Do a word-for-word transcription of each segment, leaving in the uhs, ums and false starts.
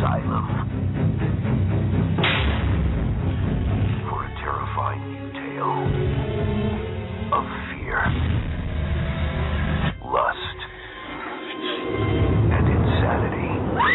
Asylum. For a terrifying new tale of fear, lust, and insanity.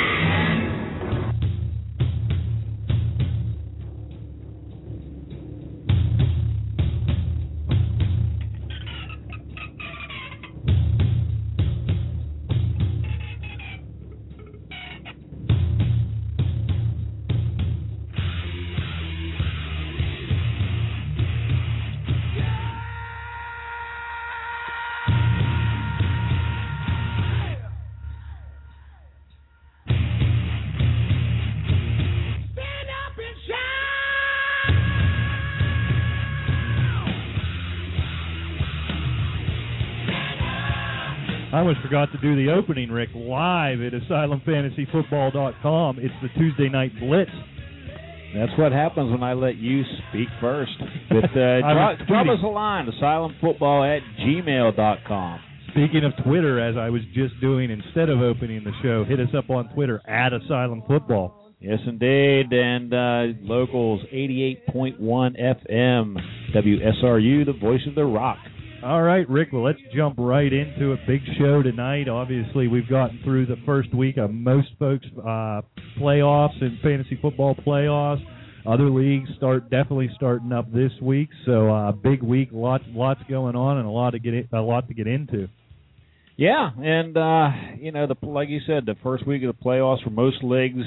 I almost forgot to do the opening, Rick, live at asylum fantasy football dot com. It's the Tuesday Night Blitz. That's what happens when I let you speak first. But uh, drop, drop us a line, asylum football at gmail dot com. Speaking of Twitter, as I was just doing instead of opening the show, hit us up on Twitter, at Asylum Football. Yes, indeed. And uh, locals eighty-eight point one F M, W S R U, the voice of the rock. All right, Rick, well, let's jump right into a big show tonight. Obviously, we've gotten through the first week of most folks' uh, playoffs and fantasy football playoffs. Other leagues start definitely starting up this week, so uh, big week, lots lots going on, and a lot to get in, a lot to get into. Yeah, and uh, you know, the like you said, the first week of the playoffs for most leagues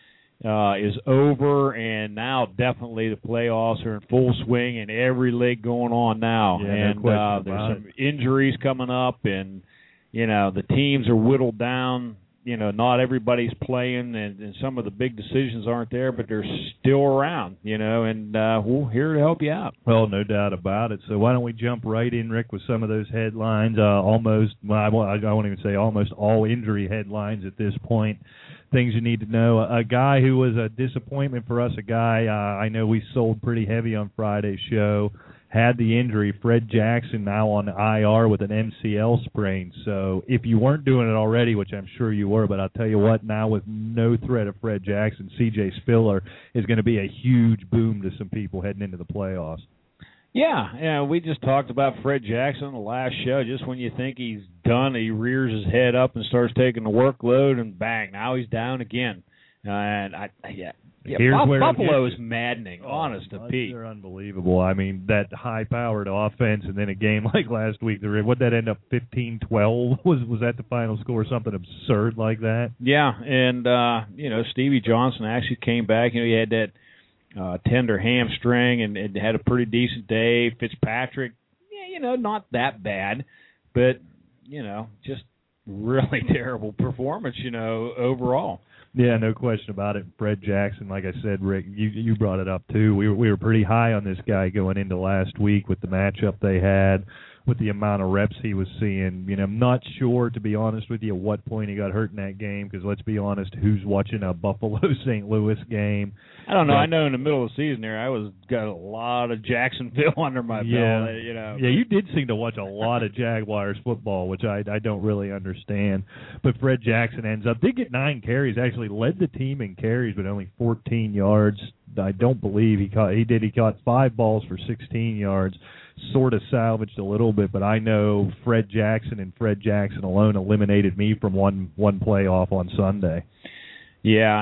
Uh, is over, and now definitely the playoffs are in full swing in every league going on now. Yeah, and no question uh, about there's some it. injuries coming up, and you know the teams are whittled down. You know, not everybody's playing, and, and some of the big decisions aren't there, but they're still around. You know, and uh, we're here to help you out. Well, no doubt about it. So why don't we jump right in, Rick, with some of those headlines? Uh, almost, well, I won't, I won't even say almost all injury headlines at this point. Things you need to know. A guy who was a disappointment for us, a guy uh, I know we sold pretty heavy on Friday's show, had the injury. Fred Jackson now on I R with an M C L sprain. So if you weren't doing it already, which I'm sure you were, but I'll tell you what, now with no threat of Fred Jackson, C J Spiller is going to be a huge boom to some people heading into the playoffs. Yeah, yeah, we just talked about Fred Jackson on the last show. Just when you think he's done, he rears his head up and starts taking the workload, and bang, now he's down again. Uh, and I, yeah, yeah Buff- Buffalo is maddening, oh, honest to Pete. They're unbelievable. I mean, that high-powered offense, and then a game like last week, what that end up fifteen twelve? Was was that the final score? Something absurd like that? Yeah, and uh, you know, Stevie Johnson actually came back. You know, he had that Uh, tender hamstring and, and had a pretty decent day. Fitzpatrick, yeah, you know, not that bad, but, you know, just really terrible performance, you know, overall. Yeah, no question about it. Fred Jackson, like I said, Rick, you you brought it up too. We were, we were pretty high on this guy going into last week with the matchup they had, with the amount of reps he was seeing. You know, I'm not sure, to be honest with you, at what point he got hurt in that game, because let's be honest, who's watching a Buffalo-Saint Louis game? I don't know. But I know in the middle of the season there, I was got a lot of Jacksonville under my yeah, belt. You know. Yeah, you did seem to watch a lot of Jaguars football, which I, I don't really understand. But Fred Jackson ends up, did get nine carries, actually led the team in carries, but only fourteen yards. I don't believe he caught, he did. He caught five balls for sixteen yards. Sort of salvaged a little bit, but I know Fred Jackson and Fred Jackson alone eliminated me from one one playoff on Sunday. Yeah,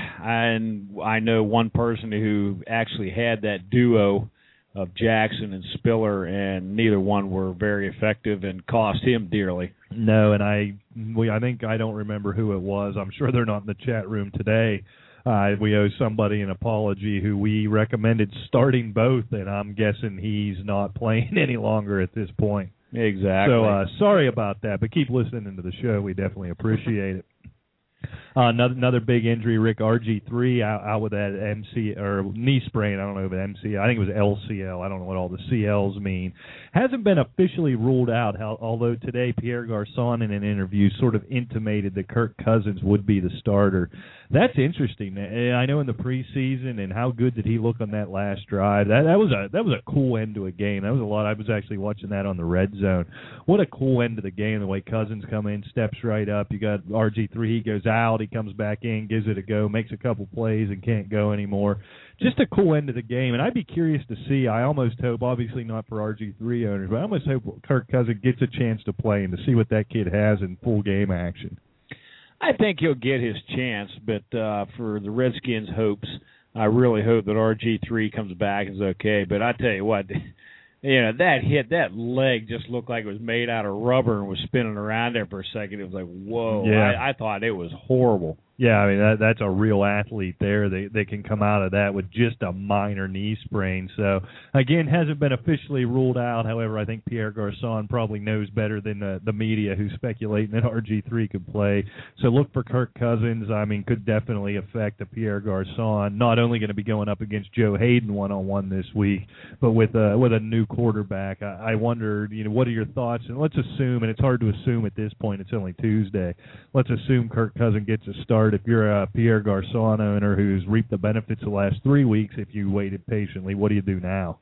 and I know one person who actually had that duo of Jackson and Spiller, and neither one were very effective and cost him dearly. No, and I we I think I don't remember who it was. I'm sure they're not in the chat room today. Uh, we owe somebody an apology who we recommended starting both, and I'm guessing he's not playing any longer at this point. Exactly. So uh, sorry about that, but keep listening to the show. We definitely appreciate it. Uh, another, another big injury, Rick, R G three out, out with that M C or knee sprain. I don't know if it's M C L. I think it was L C L. I don't know what all the C Ls mean. Hasn't been officially ruled out, how, although today Pierre Garçon in an interview sort of intimated that Kirk Cousins would be the starter. That's interesting. I know in the preseason, and how good did he look on that last drive? That that was a that was a cool end to a game. That was a lot. I was actually watching that on the red zone. What a cool end to the game, the way Cousins come in, steps right up. You got R G three, he goes out, he he comes back in, gives it a go, makes a couple plays, and can't go anymore. Just a cool end of the game, and I'd be curious to see. I almost hope, obviously not for R G three owners, but I almost hope Kirk Cousins gets a chance to play and to see what that kid has in full game action. I think he'll get his chance, but uh, for the Redskins' hopes, I really hope that R G three comes back and is okay. But I tell you what, you know, that hit, that leg just looked like it was made out of rubber and was spinning around there for a second. It was like, whoa. Yeah. I, I thought it was horrible. Yeah, I mean, that, that's a real athlete there. They they can come out of that with just a minor knee sprain. So, again, hasn't been officially ruled out. However, I think Pierre Garçon probably knows better than the, the media who's speculating that R G three could play. So look for Kirk Cousins. I mean, could definitely affect a Pierre Garçon. Not only going to be going up against Joe Hayden one-on-one this week, but with a, with a new quarterback. I, I wondered, you know, what are your thoughts? And let's assume, and it's hard to assume at this point, it's only Tuesday, let's assume Kirk Cousins gets a start. If you're a Pierre Garçon owner who's reaped the benefits the last three weeks, if you waited patiently, what do you do now?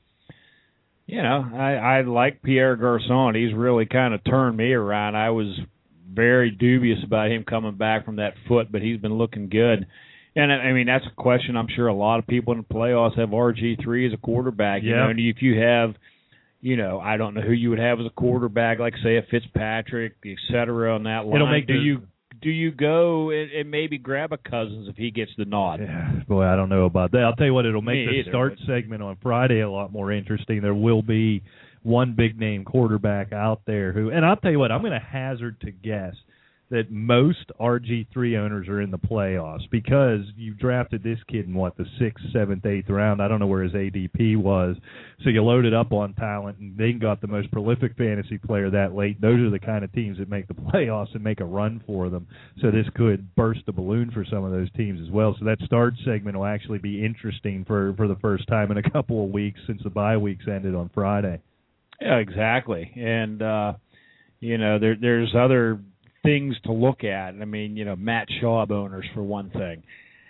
You know, I, I like Pierre Garçon. He's really kind of turned me around. I was very dubious about him coming back from that foot, but he's been looking good. And, I mean, that's a question I'm sure a lot of people in the playoffs have R G three as a quarterback. You yeah. know, and if you have, you know, I don't know who you would have as a quarterback, like, say, a Fitzpatrick, et cetera, on that line. It'll make do the, you do you go and, and maybe grab a Cousins if he gets the nod? Yeah, boy, I don't know about that. I'll tell you what, it'll make Me the either, start but... segment on Friday a lot more interesting. There will be one big-name quarterback out there who, and I'll tell you what, I'm going to hazard to guess that most R G three owners are in the playoffs because you drafted this kid in, what, the sixth, seventh, eighth round. I don't know where his A D P was. So you loaded up on talent and then got the most prolific fantasy player that late. Those are the kind of teams that make the playoffs and make a run for them. So this could burst a balloon for some of those teams as well. So that start segment will actually be interesting for, for the first time in a couple of weeks since the bye weeks ended on Friday. Yeah, exactly. And, uh, you know, there, there's other things to look at. I mean, you know, Matt Schaub owners for one thing.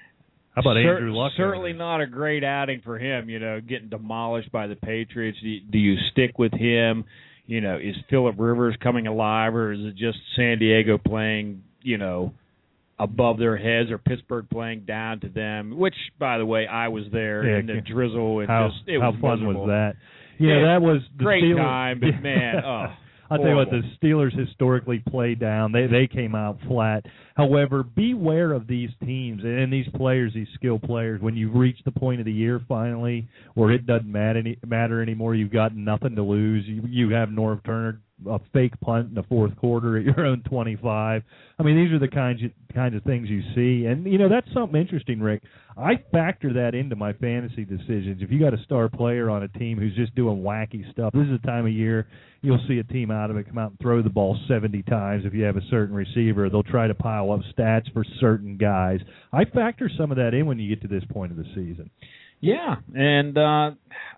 How about Cer- Andrew Luck? Certainly not a great outing for him, you know, getting demolished by the Patriots. Do you, do you stick with him? You know, is Phillip Rivers coming alive, or is it just San Diego playing, you know, above their heads, or Pittsburgh playing down to them? Which, by the way, I was there yeah, in the drizzle. And how just, it how was fun miserable. was that? Yeah, that was the great Steelers. time, but man, oh. I'll tell you what, the Steelers historically play down. They they came out flat. However, beware of these teams and these players, these skilled players. When you reach the point of the year finally where it doesn't matter, any, matter anymore, you've got nothing to lose. You, you have Norv Turner, a fake punt in the fourth quarter at your own twenty-five. I mean, these are the kinds of, kinds of things you see. And, you know, that's something interesting, Rick. I factor that into my fantasy decisions. If you got a star player on a team who's just doing wacky stuff, this is the time of year you'll see a team out of it come out and throw the ball seventy times. If you have a certain receiver, they'll try to pile up stats for certain guys. I factor some of that in when you get to this point of the season. Yeah, and uh,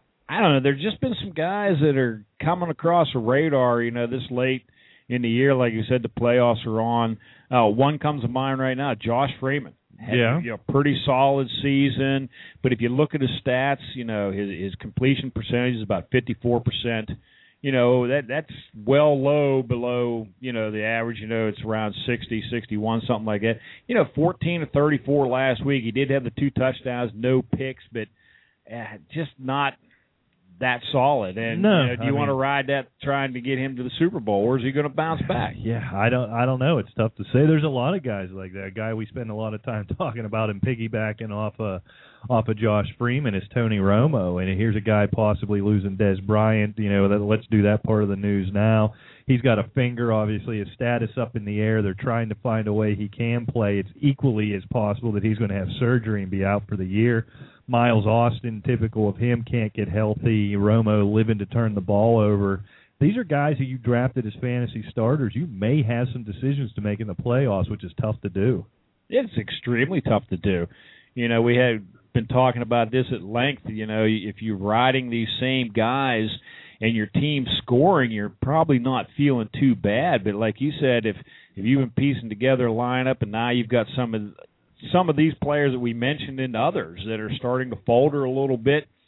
I don't know. There's just been some guys that are coming across the radar, you know, this late in the year. Like you said, the playoffs are on. Uh, one comes to mind right now, Josh Freeman. Had, yeah. You know, pretty solid season. But if you look at his stats, you know, his, his completion percentage is about fifty-four percent. You know, that that's well low below, you know, the average. You know, it's around sixty, sixty-one, something like that. You know, fourteen to thirty-four last week. He did have the two touchdowns, no picks, but uh, just not that solid. And no, you know, do I you mean, want to ride that trying to get him to the Super Bowl, or is he going to bounce back? Yeah, I don't I don't know. It's tough to say. There's a lot of guys like that. A guy we spend a lot of time talking about and piggybacking off uh, off of Josh Freeman is Tony Romo. And here's a guy possibly losing Dez Bryant. You know, that, let's do that part of the news now. He's got a finger, obviously, his status up in the air. They're trying to find a way he can play. It's equally as possible that he's going to have surgery and be out for the year. Miles Austin, typical of him, can't get healthy. Romo living to turn the ball over. These are guys who you drafted as fantasy starters. You may have some decisions to make in the playoffs, which is tough to do. It's extremely tough to do. You know, we had been talking about this at length. You know, if you're riding these same guys and your team's scoring, you're probably not feeling too bad. But like you said, if if you've been piecing together a lineup and now you've got some of some of these players that we mentioned and others that are starting to falter a little bit,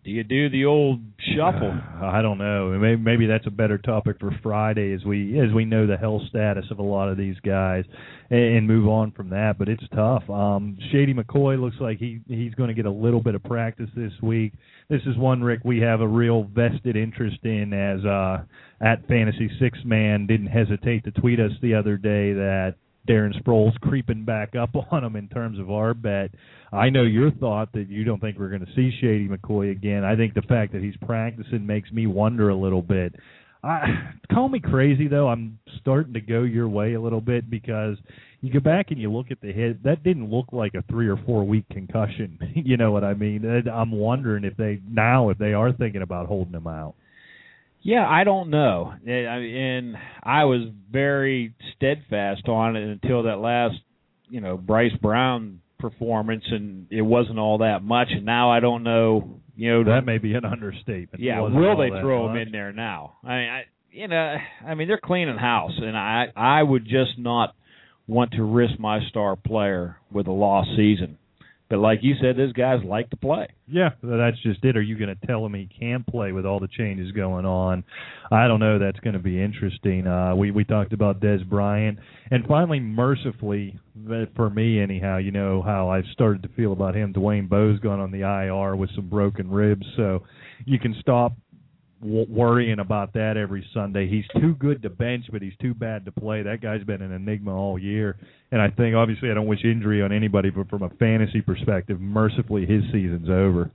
Do you do the old shuffle? Uh, I don't know. Maybe, maybe that's a better topic for Friday, as we as we know the health status of a lot of these guys, and, and move on from that. But it's tough. Um, Shady McCoy looks like he he's going to get a little bit of practice this week. This is one, Rick, we have a real vested interest in, as uh, at Fantasy Six Man didn't hesitate to tweet us the other day that Darren Sproles creeping back up on him in terms of our bet. I know your thought that you don't think we're going to see Shady McCoy again. I think the fact that he's practicing makes me wonder a little bit. I, call me crazy, though. I'm starting to go your way a little bit, because you go back and you look at the hit. That didn't look like a three or four week concussion. You know what I mean? I'm wondering if they now if they are thinking about holding him out. Yeah, I don't know. And I was very steadfast on it until that last, you know, Bryce Brown performance, and it wasn't all that much. And now I don't know. You know, that may be an understatement. Yeah, will they throw him in there now? I mean, I, you know, I mean they're cleaning house, and I I would just not want to risk my star player with a lost season. But like you said, those guys like to play. Yeah, that's just it. Are you going to tell him he can't play with all the changes going on? I don't know. That's going to be interesting. Uh, we, we talked about Des Bryant. And finally, mercifully, for me anyhow, you know how I've started to feel about him. Dwayne Bowe's gone on the I R with some broken ribs. So you can stop w- worrying about that every Sunday. He's too good to bench, but he's too bad to play. That guy's been an enigma all year. And I think, obviously, I don't wish injury on anybody, but from a fantasy perspective, mercifully, his season's over.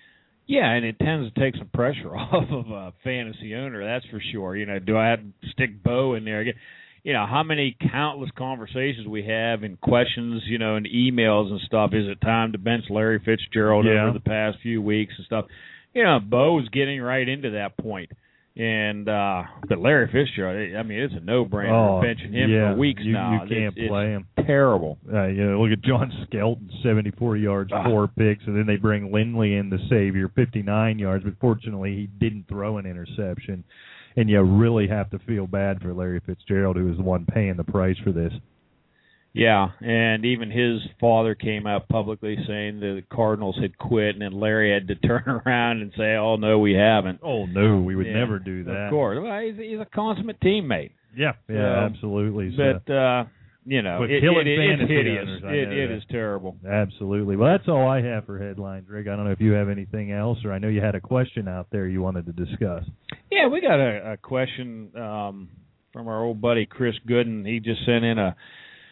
Yeah, and it tends to take some pressure off of a fantasy owner, that's for sure. You know, do I have to stick Bo in there again? You know, how many countless conversations we have and questions, you know, and emails and stuff. Is it time to bench Larry Fitzgerald yeah. over the past few weeks and stuff? You know, Bo's getting right into that point. And uh, but Larry Fitzgerald, I mean, it's a no-brainer oh, benching him yeah. for weeks you, now. You can't it's, play it's him. Terrible. Uh, you know, look at John Skelton, seventy-four yards, ah. four picks, and then they bring Lindley in, the savior, fifty-nine yards. But fortunately, he didn't throw an interception. And you really have to feel bad for Larry Fitzgerald, who is the one paying the price for this. Yeah, and even his father came out publicly saying the Cardinals had quit, and then Larry had to turn around and say, oh, no, we haven't. Oh, no, we would yeah, never do that. Of course. Well, he's, he's a consummate teammate. Yeah, yeah, so, absolutely. But, so. uh, you know, but it, killing it, fantasy it's hideous. owners, I It, know it that. is terrible. Absolutely. Well, that's all I have for headlines, Rick. I don't know if you have anything else, or I know you had a question out there you wanted to discuss. Yeah, we got a, a question um, from our old buddy Chris Gooden. He just sent in a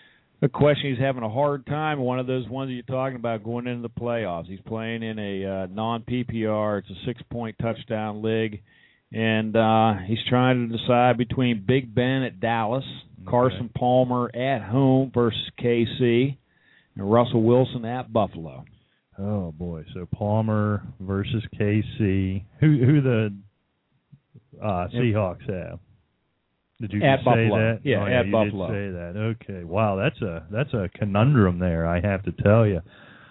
A question. He's having a hard time. One of those ones that you're talking about going into the playoffs. He's playing in a uh, non-P P R. It's a six-point touchdown league, and uh, he's trying to decide between Big Ben at Dallas, okay. Carson Palmer at home versus K C, and Russell Wilson at Buffalo. Oh boy! So Palmer versus K C. Who who the uh, Seahawks have? Did you at say Buffalo. that? Yeah, oh, at yeah, you Buffalo. Did say that. Okay. Wow, that's a that's a conundrum there. I have to tell you.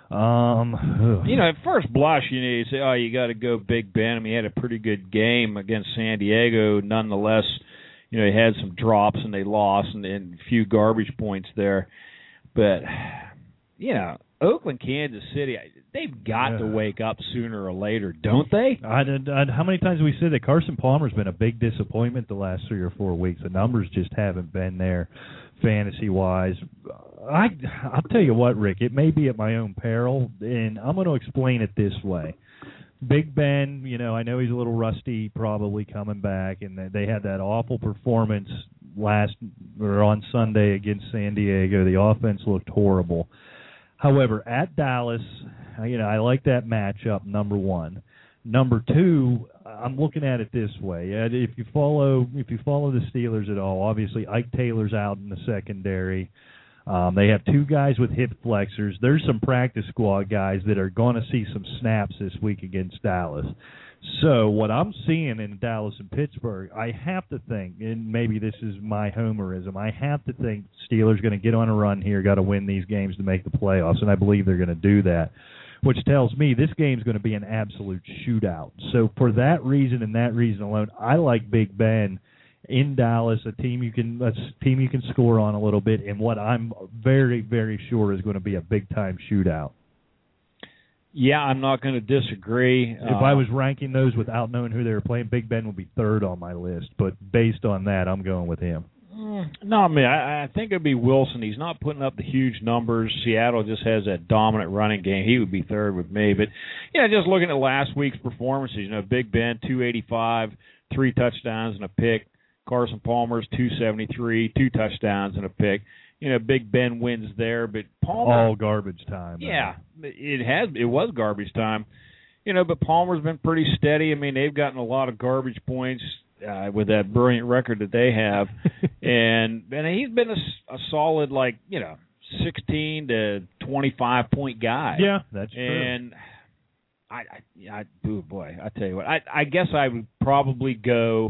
Um, you know, at first blush, you know, you say, "Oh, you got to go Big Ben." I mean, he had a pretty good game against San Diego. Nonetheless, you know, he had some drops and they lost, and, and a few garbage points there. But you know, Oakland, Kansas City, they've got yeah. to wake up sooner or later, don't they? I, I, how many times have we said that Carson Palmer's been a big disappointment the last three or four weeks? The numbers just haven't been there fantasy-wise. I, I'll tell you what, Rick, it may be at my own peril, and I'm going to explain it this way. Big Ben, you know, I know he's a little rusty probably coming back, and they had that awful performance last or on Sunday against San Diego. The offense looked horrible. However, at Dallas, you know, I like that matchup, number one. Number two, I'm looking at it this way. If you follow if you follow the Steelers at all, obviously Ike Taylor's out in the secondary. Um, they have two guys with hip flexors. There's some practice squad guys that are going to see some snaps this week against Dallas. So what I'm seeing in Dallas and Pittsburgh, I have to think, and maybe this is my homerism, I have to think Steelers going to get on a run here, got to win these games to make the playoffs, and I believe they're going to do that, which tells me this game's going to be an absolute shootout. So for that reason and that reason alone, I like Big Ben in Dallas, a team you can a team you can score on a little bit, and what I'm very, very sure is going to be a big-time shootout. Yeah, I'm not going to disagree. If uh, I was ranking those without knowing who they were playing, Big Ben would be third on my list. But based on that, I'm going with him. No, I mean, I, I think it would be Wilson. He's not putting up the huge numbers. Seattle just has that dominant running game. He would be third with me. But, yeah, just looking at last week's performances, you know, Big Ben, two eighty-five, three touchdowns and a pick. Carson Palmer's two seventy-three, two touchdowns and a pick. You know, Big Ben wins there, but Palmer... All garbage time. Yeah, man. it has. It was garbage time. You know, but Palmer's been pretty steady. I mean, they've gotten a lot of garbage points uh, with that brilliant record that they have. and and he's been a, a solid, like, you know, sixteen to twenty-five point guy. Yeah, that's true. And I, I, I oh boy, I tell you what, I, I guess I would probably go...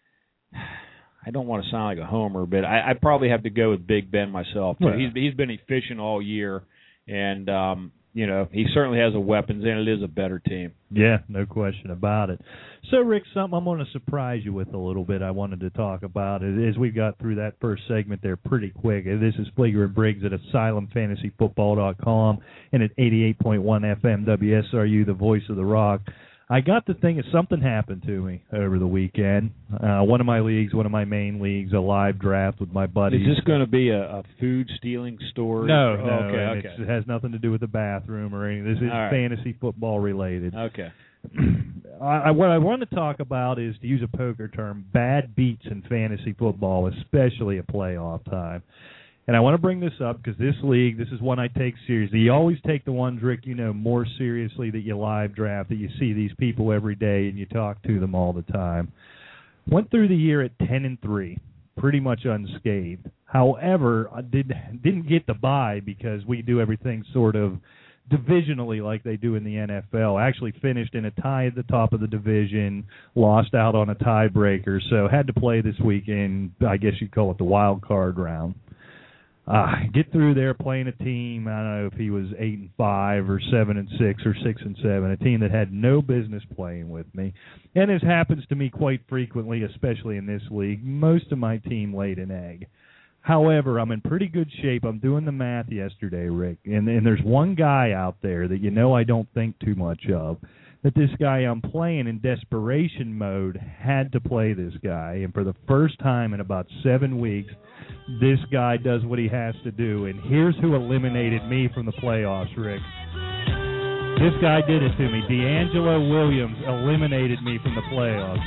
I don't want to sound like a homer, but I, I'd probably have to go with Big Ben myself. So yeah. he's he's been efficient all year, and um, you know he certainly has the weapons, and it is a better team. Yeah, no question about it. So, Rick, something I'm going to surprise you with a little bit. I wanted to talk about it as we got through that first segment there pretty quick. This is Fleeger and Briggs at Asylum Fantasy Football dot com and at eighty-eight point one F M W S R U, the voice of the Rock. I got to think something happened to me over the weekend. Uh, one of my leagues, one of my main leagues, a live draft with my buddies. Is this going to be a, a food stealing story? No, no. Okay, okay. It has nothing to do with the bathroom or anything. This is All right. fantasy football related. Okay. I, I, what I want to talk about is, to use a poker term, bad beats in fantasy football, especially at playoff time. And I want to bring this up because this league, this is one I take seriously. You always take the ones, Rick, you know, more seriously that you live draft, that you see these people every day and you talk to them all the time. Went through the year at ten and three, pretty much unscathed. However, I did, didn't get the bye because we do everything sort of divisionally like they do in the N F L. Actually finished in a tie at the top of the division, lost out on a tiebreaker, so had to play this weekend, I guess you'd call it the wild card round. Uh, get through there playing a team, I don't know if he was eight and five or seven and six or six and seven, a team that had no business playing with me. And as happens to me quite frequently, especially in this league, most of my team laid an egg. However, I'm in pretty good shape. I'm doing the math yesterday, Rick, and, and there's one guy out there that you know I don't think too much of, that this guy I'm playing in desperation mode had to play this guy. And for the first time in about seven weeks, this guy does what he has to do. And here's who eliminated me from the playoffs, Rick. This guy did it to me. D'Angelo Williams eliminated me from the playoffs.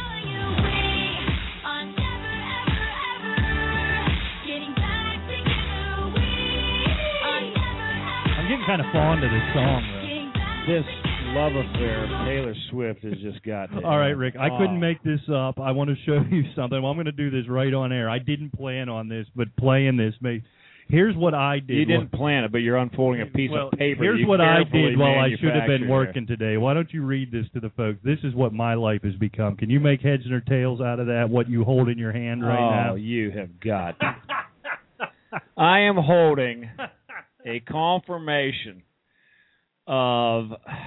I'm getting kind of fond of this song, though. This love affair of Taylor Swift has just got to All right, Rick, I oh. couldn't make this up. I want to show you something. Well, I'm going to do this right on air. I didn't plan on this, but playing this may... Here's what I did. You didn't plan it, but you're unfolding a piece well, of paper. Here's you what I did while I should have been manufactured working today. Why don't you read this to the folks? This is what my life has become. Can you make heads or tails out of that, what you hold in your hand right oh, now? Oh, you have got... I am holding a confirmation of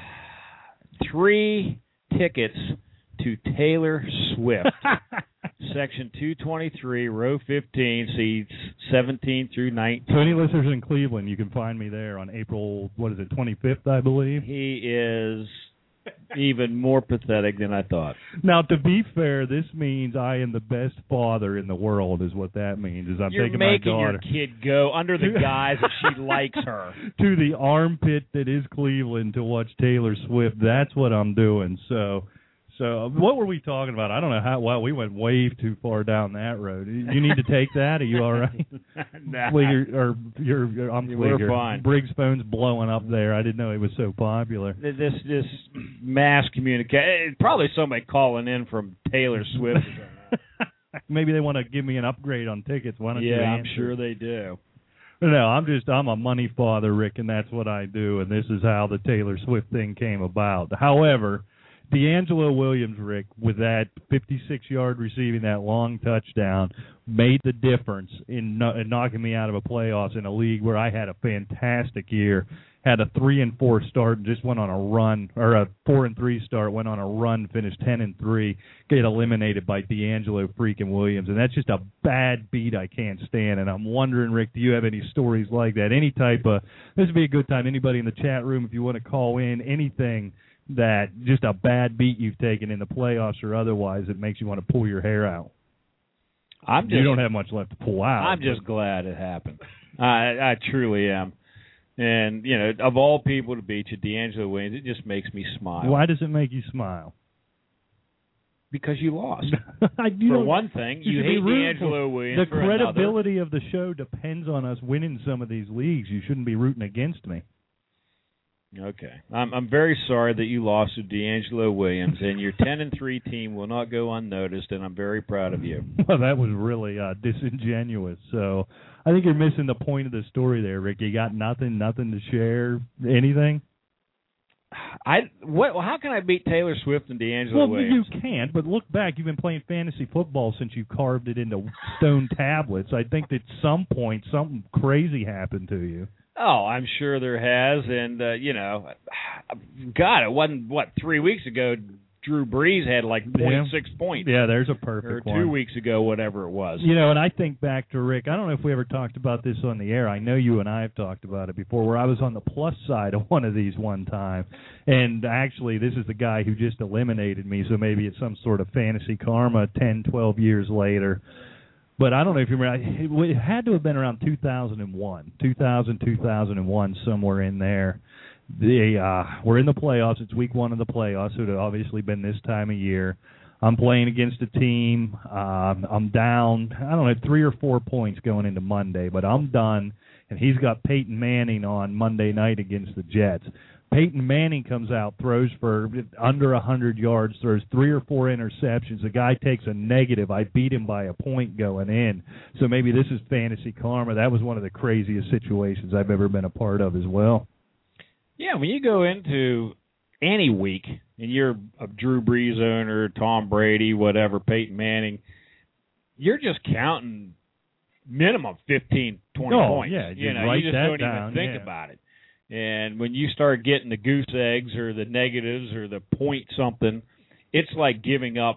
three tickets to Taylor Swift. Section two twenty-three, row fifteen, seats seventeen through nineteen. To any listeners in Cleveland, you can find me there on April, what is it, twenty-fifth, I believe? He is even more pathetic than I thought. Now, to be fair, this means I am the best father in the world, is what that means. Is I'm You're taking my daughter. making your kid go under the guise that she likes her. To the armpit that is Cleveland to watch Taylor Swift. That's what I'm doing. So... So what were we talking about? I don't know how. Well, we went way too far down that road. You need to take that? Are you all right? Nah. Fleeger, or you're, you're, I'm We're Fleeger. fine. Briggs' phone's blowing up there. I didn't know he was so popular. This this mass communication. Probably somebody calling in from Taylor Swift. Maybe they want to give me an upgrade on tickets. Why don't yeah, you I'm answer? sure they do. No, I'm just, I'm a money father, Rick, and that's what I do, and this is how the Taylor Swift thing came about. However, D'Angelo Williams, Rick, with that fifty-six-yard receiving, that long touchdown, made the difference in, no, in knocking me out of a playoffs in a league where I had a fantastic year, had a three and four start, and just went on a run, or a four and three start, went on a run, finished ten and three, get eliminated by D'Angelo freaking Williams, and that's just a bad beat I can't stand. And I'm wondering, Rick, do you have any stories like that? Any type of, this would be a good time. Anybody in the chat room, if you want to call in, anything that just a bad beat you've taken in the playoffs or otherwise that makes you want to pull your hair out. I'm just, you don't have much left to pull out. I'm just glad it happened. I, I truly am. And, you know, of all people to beat you, D'Angelo Williams, it just makes me smile. Why does it make you smile? Because you lost. I, you for one thing, you, you hate D'Angelo Williams. The credibility of the show depends on us winning some of these leagues. You shouldn't be rooting against me. Okay, I'm I'm very sorry that you lost to D'Angelo Williams, and your ten and three team will not go unnoticed, and I'm very proud of you. Well, that was really uh, disingenuous. So I think you're missing the point of the story there, Rick. You got nothing, nothing to share, anything. I what? How can I beat Taylor Swift and D'Angelo well, Williams? Well, you can't. But look back, you've been playing fantasy football since you carved it into stone tablets. I think that at some point something crazy happened to you. Oh, I'm sure there has, and uh, you know, God, it wasn't what three weeks ago. Drew Brees had like point yeah. six points. Yeah, there's a perfect or two one. weeks ago, whatever it was. You know, and I think back to Rick. I don't know if we ever talked about this on the air. I know you and I have talked about it before, where I was on the plus side of one of these one time, and actually, this is the guy who just eliminated me. So maybe it's some sort of fantasy karma. Ten, twelve years later. But I don't know if you remember, it had to have been around two thousand one, two thousand, two thousand one, somewhere in there. They, uh, we're in the playoffs. It's week one of the playoffs. It would have obviously been this time of year. I'm playing against a team. Um, I'm down, I don't know, three or four points going into Monday, but I'm done. And he's got Peyton Manning on Monday night against the Jets. Peyton Manning comes out, throws for under one hundred yards, throws three or four interceptions. The guy takes a negative. I beat him by a point going in. So maybe this is fantasy karma. That was one of the craziest situations I've ever been a part of as well. Yeah, when you go into any week and you're a Drew Brees owner, Tom Brady, whatever, Peyton Manning, you're just counting minimum fifteen, twenty oh, points. Yeah, you know, write you just that don't down, even think yeah. about it. And when you start getting the goose eggs or the negatives or the point something, it's like giving up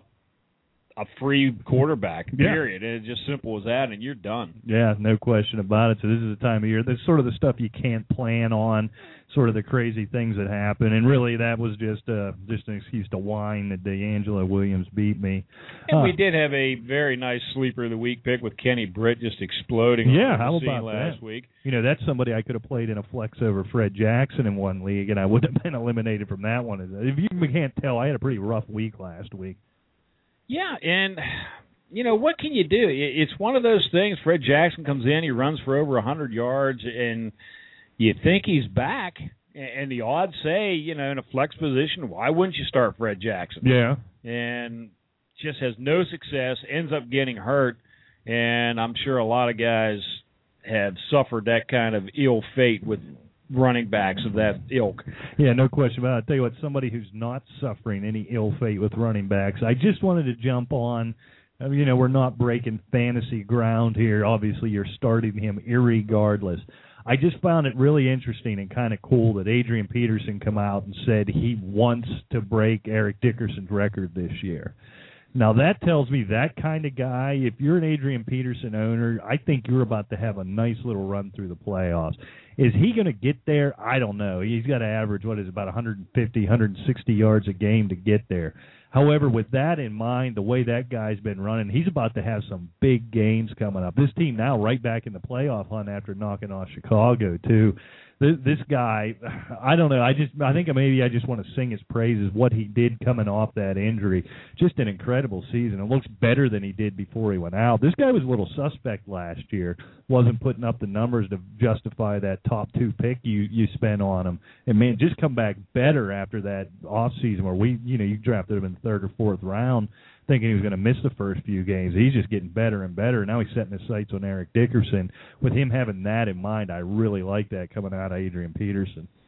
a free quarterback, period. Yeah. It's just simple as that, and you're done. Yeah, no question about it. So this is the time of year. That's sort of the stuff you can't plan on, sort of the crazy things that happen. And really that was just uh, just an excuse to whine that D'Angelo Williams beat me. And uh, we did have a very nice sleeper of the week pick with Kenny Britt just exploding yeah, on how the scene about last that? week. You know, that's somebody I could have played in a flex over Fred Jackson in one league, and I would have been eliminated from that one. If you can't tell, I had a pretty rough week last week. Yeah, and, you know, what can you do? It's one of those things. Fred Jackson comes in, he runs for over one hundred yards, and you think he's back, and the odds say, you know, in a flex position, why wouldn't you start Fred Jackson? Yeah. And just has no success, ends up getting hurt, and I'm sure a lot of guys have suffered that kind of ill fate with running backs of that ilk. Yeah, no question about it. I'll tell you what, somebody who's not suffering any ill fate with running backs, I just wanted to jump on. I mean, you know, we're not breaking fantasy ground here. Obviously, you're starting him irregardless. I just found it really interesting and kind of cool that Adrian Peterson come out and said he wants to break Eric Dickerson's record this year. Now, that tells me that kind of guy, if you're an Adrian Peterson owner, I think you're about to have a nice little run through the playoffs. Is he going to get there? I don't know. He's got to average, what is it, about one fifty, one sixty yards a game to get there. However, with that in mind, the way that guy's been running, he's about to have some big games coming up. This team now right back in the playoff hunt after knocking off Chicago, too. This, this guy, I don't know. I just, I think maybe I just want to sing his praises, what he did coming off that injury. Just an incredible season. It looks better than he did before he went out. This guy was a little suspect last year. Wasn't putting up the numbers to justify that top two pick you, you spent on him. And, man, just come back better after that off season where we, you know, you drafted him in the third or fourth round thinking he was going to miss the first few games. He's just getting better and better. Now he's setting his sights on Eric Dickerson. With him having that in mind, I really like that coming out of Adrian Peterson.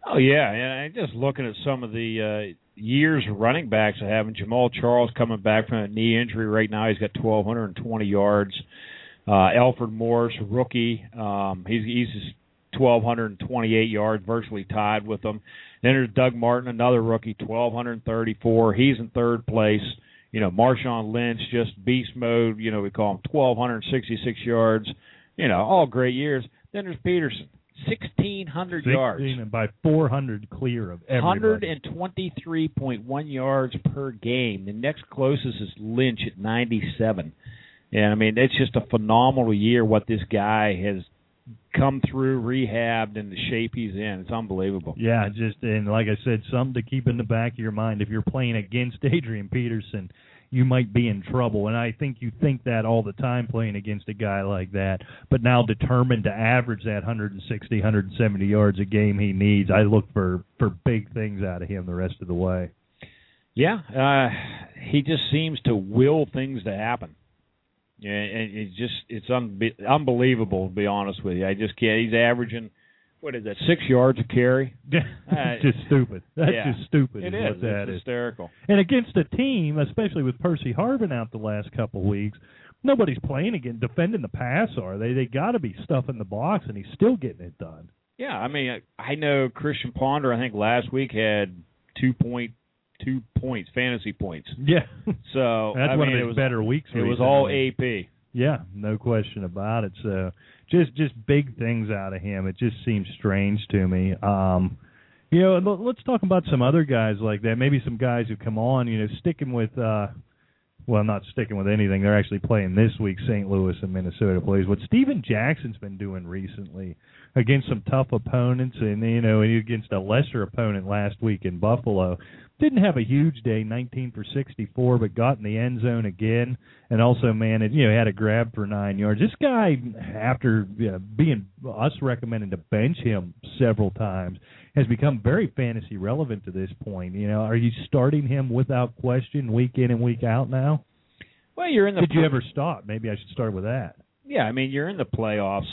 Oh, yeah, and just looking at some of the uh, years of running backs I have, and Jamal Charles coming back from a knee injury right now. He's got twelve twenty yards. Uh, Alfred Morris, rookie, um, he's, he's twelve twenty-eight yards, virtually tied with them. Then there's Doug Martin, another rookie, twelve thirty-four. He's in third place. You know, Marshawn Lynch, just beast mode. You know, we call him twelve sixty-six yards. You know, all great years. Then there's Peterson, sixteen hundred yards. And by four hundred clear of everybody. one hundred twenty-three point one yards per game. The next closest is Lynch at ninety-seven. And, I mean, it's just a phenomenal year what this guy has come through, rehabbed, and the shape he's in. It's unbelievable. Yeah, just and like I said, something to keep in the back of your mind. If you're playing against Adrian Peterson, you might be in trouble. And I think you think that all the time playing against a guy like that. But now determined to average that one sixty, one seventy yards a game he needs, I look for, for big things out of him the rest of the way. Yeah, uh, he just seems to will things to happen. Yeah, and it's just it's unbe- unbelievable, to be honest with you. I just can't. He's averaging, what is that, six yards a carry? uh, just stupid. That's yeah, just stupid. It is. is. What that it's is. hysterical. And against a team, especially with Percy Harvin out the last couple of weeks, nobody's playing again, defending the pass, are they? They got to be stuffing the box, and he's still getting it done. Yeah, I mean, I, I know Christian Ponder, I think last week had two point two points, fantasy points. Yeah. So that's I one mean, of his it was, better weeks. It recently. was all A P. Yeah, no question about it. So just just big things out of him. It just seems strange to me. Um, you know, let's talk about some other guys like that. Maybe some guys who come on, you know, sticking with, uh, well, not sticking with anything. They're actually playing this week, Saint Louis and Minnesota plays. What Steven Jackson's been doing recently against some tough opponents and, you know, against a lesser opponent last week in Buffalo. Didn't have a huge day, nineteen for sixty-four, but got in the end zone again, and also managed, you know, had a grab for nine yards. This guy, after you know, being us recommending to bench him several times, has become very fantasy relevant to this point. You know, are you starting him without question week in and week out now? Well, you're in the. Did you ever stop? Maybe I should start with that. Yeah, I mean, you're in the playoffs.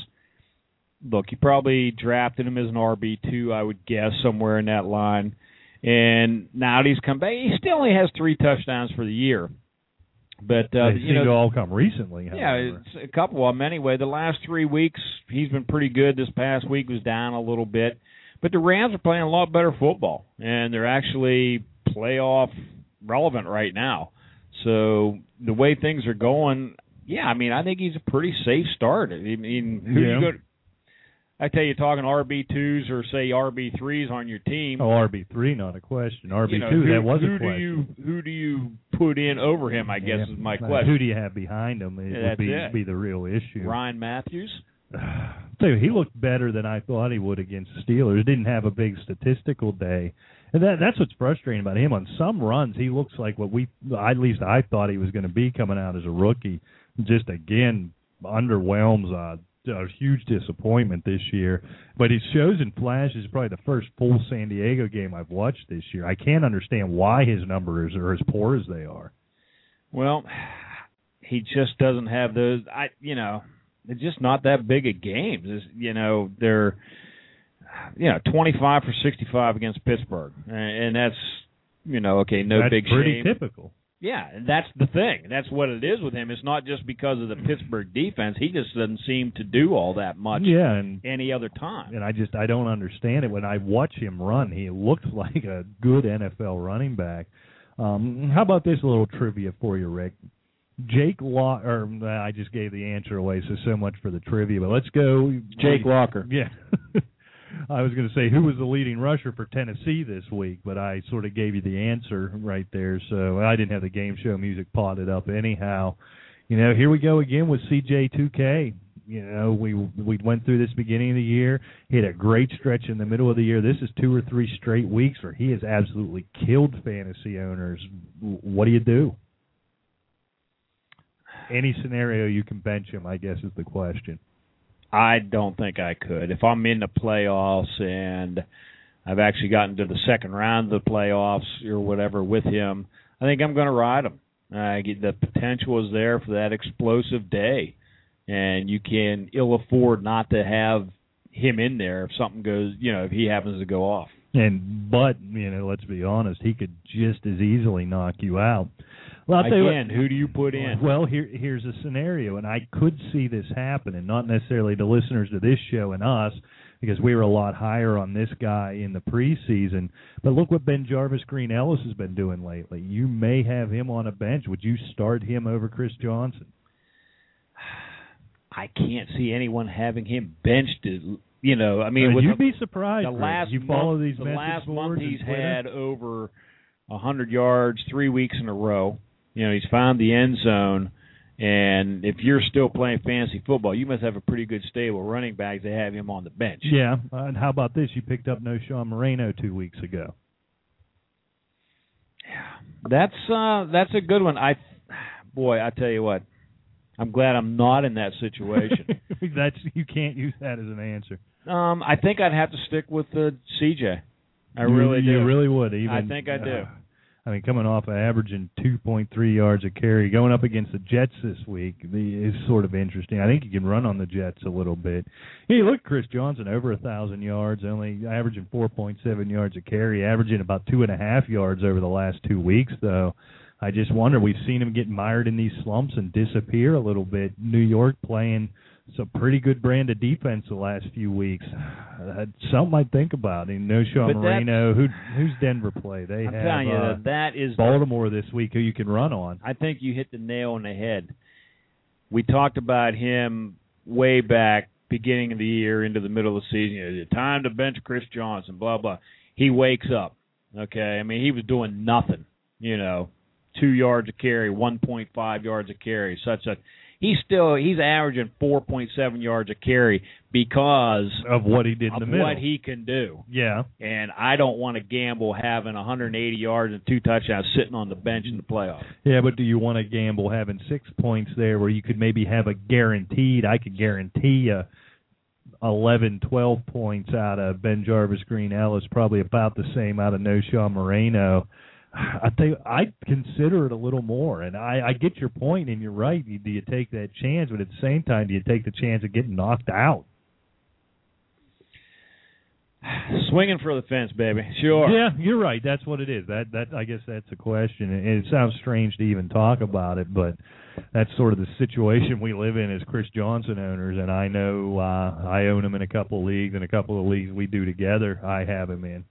Look, you probably drafted him as an R B two, I would guess, somewhere in that line. And now he's come back. He still only has three touchdowns for the year. But, uh, they you seem know, to all come recently. Yeah, however. it's a couple of them anyway. The last three weeks, he's been pretty good. This past week was down a little bit. But the Rams are playing a lot better football, and they're actually playoff relevant right now. So the way things are going, yeah, I mean, I think he's a pretty safe start. I mean, who yeah. you go to, I tell you, talking R B twos or, say, R B threes on your team. Oh, R B three, not a question. R B two, you know, who, that was who a question. Do you, who do you put in over him, I guess, yeah. is my uh, question. Who do you have behind him? It Yeah, would be, it. be the real issue. Ryan Matthews? So he looked better than I thought he would against the Steelers. Didn't have a big statistical day. And that, that's what's frustrating about him. On some runs, he looks like what we, at least I thought he was going to be coming out as a rookie. Just, again, underwhelms uh a huge disappointment this year, but it shows in flashes. Probably the first full San Diego game I've watched this year. I can't understand why his numbers are as poor as they are. Well, he just doesn't have those. I, you know, they're just not that big of games. It's, you know, they're, you know, twenty-five for sixty-five against Pittsburgh, and that's, you know, okay, no that's big pretty shame. typical. Yeah, and that's the thing. That's what it is with him. It's not just because of the Pittsburgh defense. He just doesn't seem to do all that much yeah, and, any other time. And I just I don't understand it. When I watch him run, he looks like a good N F L running back. Um, how about this little trivia for you, Rick? Jake Lock, or uh, I just gave the answer away, so so much for the trivia. But let's go. Jake Locker. Yeah. I was going to say who was the leading rusher for Tennessee this week, but I sort of gave you the answer right there, so I didn't have the game show music potted up anyhow. You know, here we go again with C J two K. You know, we we went through this beginning of the year. He had a great stretch in the middle of the year. This is two or three straight weeks where he has absolutely killed fantasy owners. What do you do? Any scenario you can bench him, I guess, is the question. I don't think I could. If I'm in the playoffs and I've actually gotten to the second round of the playoffs or whatever with him, I think I'm going to ride him. Uh, the potential is there for that explosive day, and you can ill afford not to have him in there if something goes, you know, if he happens to go off. And but you know, let's be honest, he could just as easily knock you out. Well, I'll tell you Again, what, who do you put in? Well, here here's a scenario, and I could see this happen, and not necessarily the listeners to this show and us, because we were a lot higher on this guy in the preseason. But look what Ben Jarvis Green Ellis has been doing lately. You may have him on a bench. Would you start him over Chris Johnson? I can't see anyone having him benched. You know, I mean, I mean with you'd the, be surprised. The Greg. last you follow month, these the message last month boards he's and Twitter? had over a hundred yards three weeks in a row. You know, he's found the end zone, and if you're still playing fantasy football, you must have a pretty good stable of running backs to have him on the bench. Yeah, uh, and how about this? You picked up No. Sean Moreno two weeks ago. Yeah, that's uh, that's a good one. I, boy, I tell you what, I'm glad I'm not in that situation. That's you can't use that as an answer. Um, I think I'd have to stick with the C J. I you, really do. You really would. Even I think I do. Uh, I mean, coming off of averaging two point three yards a carry, going up against the Jets this week the, is sort of interesting. I think you can run on the Jets a little bit. Hey, look, Chris Johnson, over one thousand yards, only averaging four point seven yards a carry, averaging about two and a half yards over the last two weeks, though. I just wonder, we've seen him get mired in these slumps and disappear a little bit. New York playing some pretty good brand of defense the last few weeks. Uh, something I'd think about. And no Sean Moreno. Who, who's Denver play? They I'm have telling you, uh, that is Baltimore this week, who you can run on. I think you hit the nail on the head. We talked about him way back, beginning of the year, into the middle of the season. You know, time to bench Chris Johnson, blah, blah. He wakes up, okay? I mean, he was doing nothing, you know, two yards a carry, one point five yards a carry, such a He's still he's averaging four point seven yards a carry because of what he did in of the middle. what he can do. Yeah. And I don't want to gamble having one hundred eighty yards and two touchdowns sitting on the bench in the playoffs. Yeah, but do you want to gamble having six points there where you could maybe have a guaranteed, I could guarantee you eleven, twelve points out of Ben Jarvis Green Ellis, probably about the same out of No. Sean Moreno. I think I'd consider it a little more, and I, I get your point, and you're right. Do you take that chance? But at the same time, do you take the chance of getting knocked out? Swinging for the fence, baby. Sure. Yeah, you're right. That's what it is. That that I guess that's a question, and it sounds strange to even talk about it, but that's sort of the situation we live in as Chris Johnson owners. And I know uh, I own him in a couple of leagues, and a couple of leagues we do together. I have him in.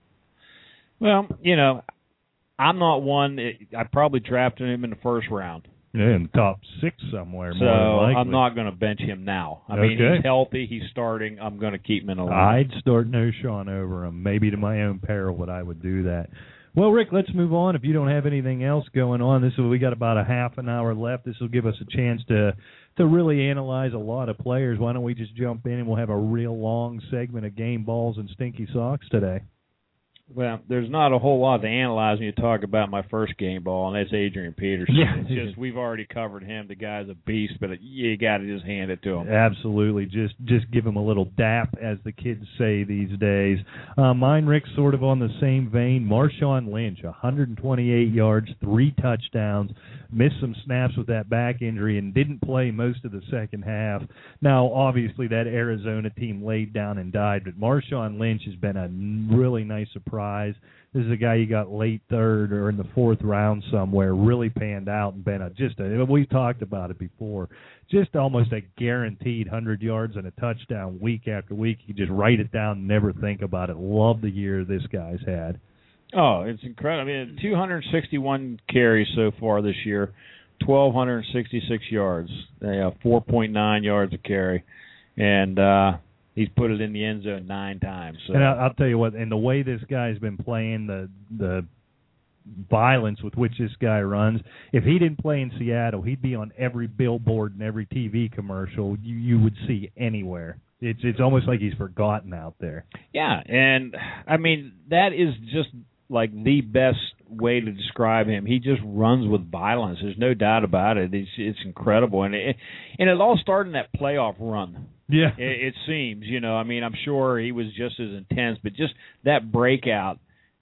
Well, you know. I'm not one. I probably drafted him in the first round. Yeah, in the top six somewhere. So more than likely. I'm not going to bench him now. I okay. mean, he's healthy. He's starting. I'm going to keep him in a line. I'd start No. Sean over him. Maybe to my own peril, but I would do that. Well, Rick, let's move on. If you don't have anything else going on, this will, we got about a half an hour left. This will give us a chance to to really analyze a lot of players. Why don't we just jump in and we'll have a real long segment of game balls and stinky socks today. Well, there's not a whole lot to analyze when you talk about my first game ball, and that's Adrian Peterson. Yeah. It's just we've already covered him. The guy's a beast, but you got to just hand it to him. Absolutely. Just just give him a little dap, as the kids say these days. Uh, mine, Rick, sort of on the same vein. Marshawn Lynch, one hundred twenty-eight yards, three touchdowns, missed some snaps with that back injury and didn't play most of the second half. Now, obviously, that Arizona team laid down and died, but Marshawn Lynch has been a really nice surprise. This is a guy you got late third or in the fourth round somewhere, really panned out and been a, just a, we talked about it before, just almost a guaranteed one hundred yards and a touchdown week after week. You just write it down, never think about it. Love the year this guy's had. Oh, it's incredible. I mean, two hundred sixty-one carries so far this year, one thousand two hundred sixty-six yards, uh, four point nine yards a carry, and uh, he's put it in the end zone nine times. So. And I'll, I'll tell you what, and the way this guy's been playing, the the violence with which this guy runs, if he didn't play in Seattle, he'd be on every billboard and every T V commercial you, you would see anywhere. It's it's almost like he's forgotten out there. Yeah, and, I mean, that is just like the best way to describe him. He just runs with violence. There's no doubt about it. It's it's incredible, and it and it all started in that playoff run. Yeah, it, it seems. You know, I mean, I'm sure he was just as intense, but just that breakout,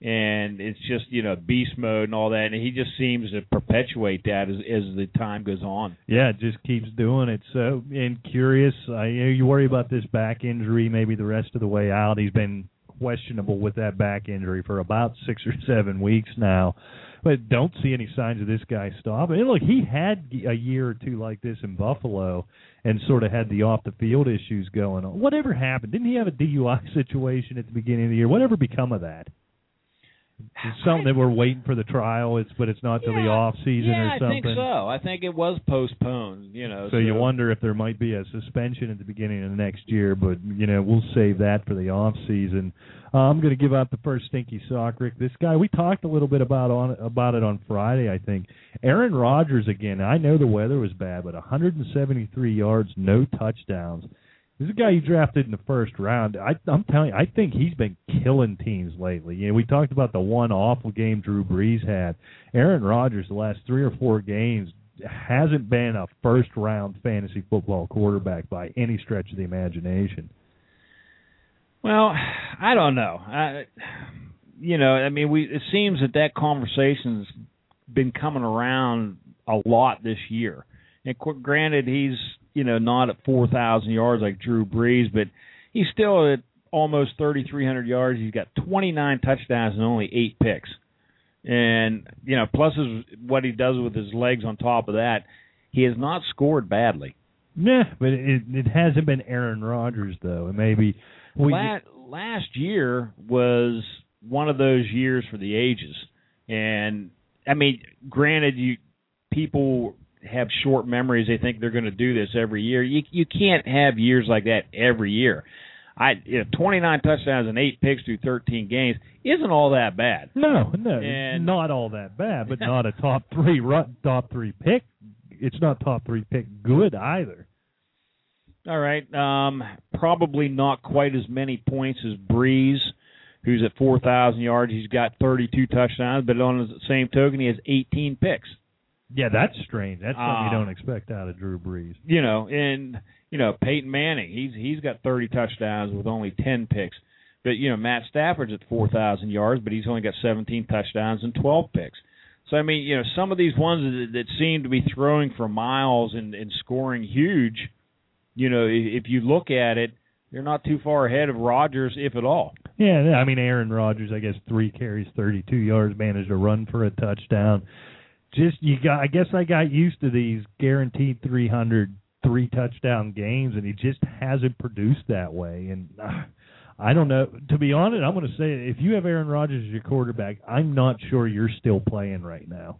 and it's just you know beast mode and all that, and he just seems to perpetuate that as as the time goes on. Yeah, it just keeps doing it. So, and curious, I, you know, you worry about this back injury, maybe the rest of the way out. He's been questionable with that back injury for about six or seven weeks now. But don't see any signs of this guy stopping. And look, he had a year or two like this in Buffalo and sort of had the off-the-field issues going on. Whatever happened? Didn't he have a D U I situation at the beginning of the year? Whatever become of that? It's something that we're waiting for the trial, It's but it's not till yeah, the off season yeah, or something. I think so. I think it was postponed. You know, so, so you wonder if there might be a suspension at the beginning of the next year, but you know we'll save that for the off season. Uh, I'm going to give out the first stinky sock, Rick. This guy, we talked a little bit about on about it on Friday, I think. Aaron Rodgers again. I know the weather was bad, but one hundred seventy-three yards, no touchdowns. This is a guy you drafted in the first round. I, I'm telling you, I think he's been killing teams lately. You know, we talked about the one awful game Drew Brees had. Aaron Rodgers, the last three or four games, hasn't been a first-round fantasy football quarterback by any stretch of the imagination. Well, I don't know. I, you know, I mean, we it seems that that conversation's been coming around a lot this year. And granted, he's you know not at four thousand yards like Drew Brees, but he's still at almost thirty-three hundred yards. He's got twenty-nine touchdowns and only eight picks. And you know, plus his, what he does with his legs on top of that, he has not scored badly. Yeah, but it it hasn't been Aaron Rodgers though, and maybe. We, last, last year was one of those years for the ages, and I mean, granted, you people have short memories. They think they're going to do this every year. You you can't have years like that every year. I you know, twenty-nine touchdowns and eight picks through thirteen games isn't all that bad. No, no, and, not all that bad, but not a top three top three pick. It's not top three pick good either. All right, um, probably not quite as many points as Brees, who's at four thousand yards. He's got thirty-two touchdowns, but on the same token, he has eighteen picks. Yeah, that's strange. That's something uh, you don't expect out of Drew Brees. You know, and, you know, Peyton Manning, he's he's got thirty touchdowns with only ten picks. But, you know, Matt Stafford's at four thousand yards, but he's only got seventeen touchdowns and twelve picks. So, I mean, you know, some of these ones that, that seem to be throwing for miles and, and scoring huge, you know, if you look at it, they're not too far ahead of Rodgers, if at all. Yeah, I mean, Aaron Rodgers, I guess, three carries, thirty-two yards, managed to run for a touchdown. Just, you got. I guess I got used to these guaranteed three hundred, three touchdown games, and he just hasn't produced that way. And uh, I don't know. To be honest, I'm going to say, if you have Aaron Rodgers as your quarterback, I'm not sure you're still playing right now.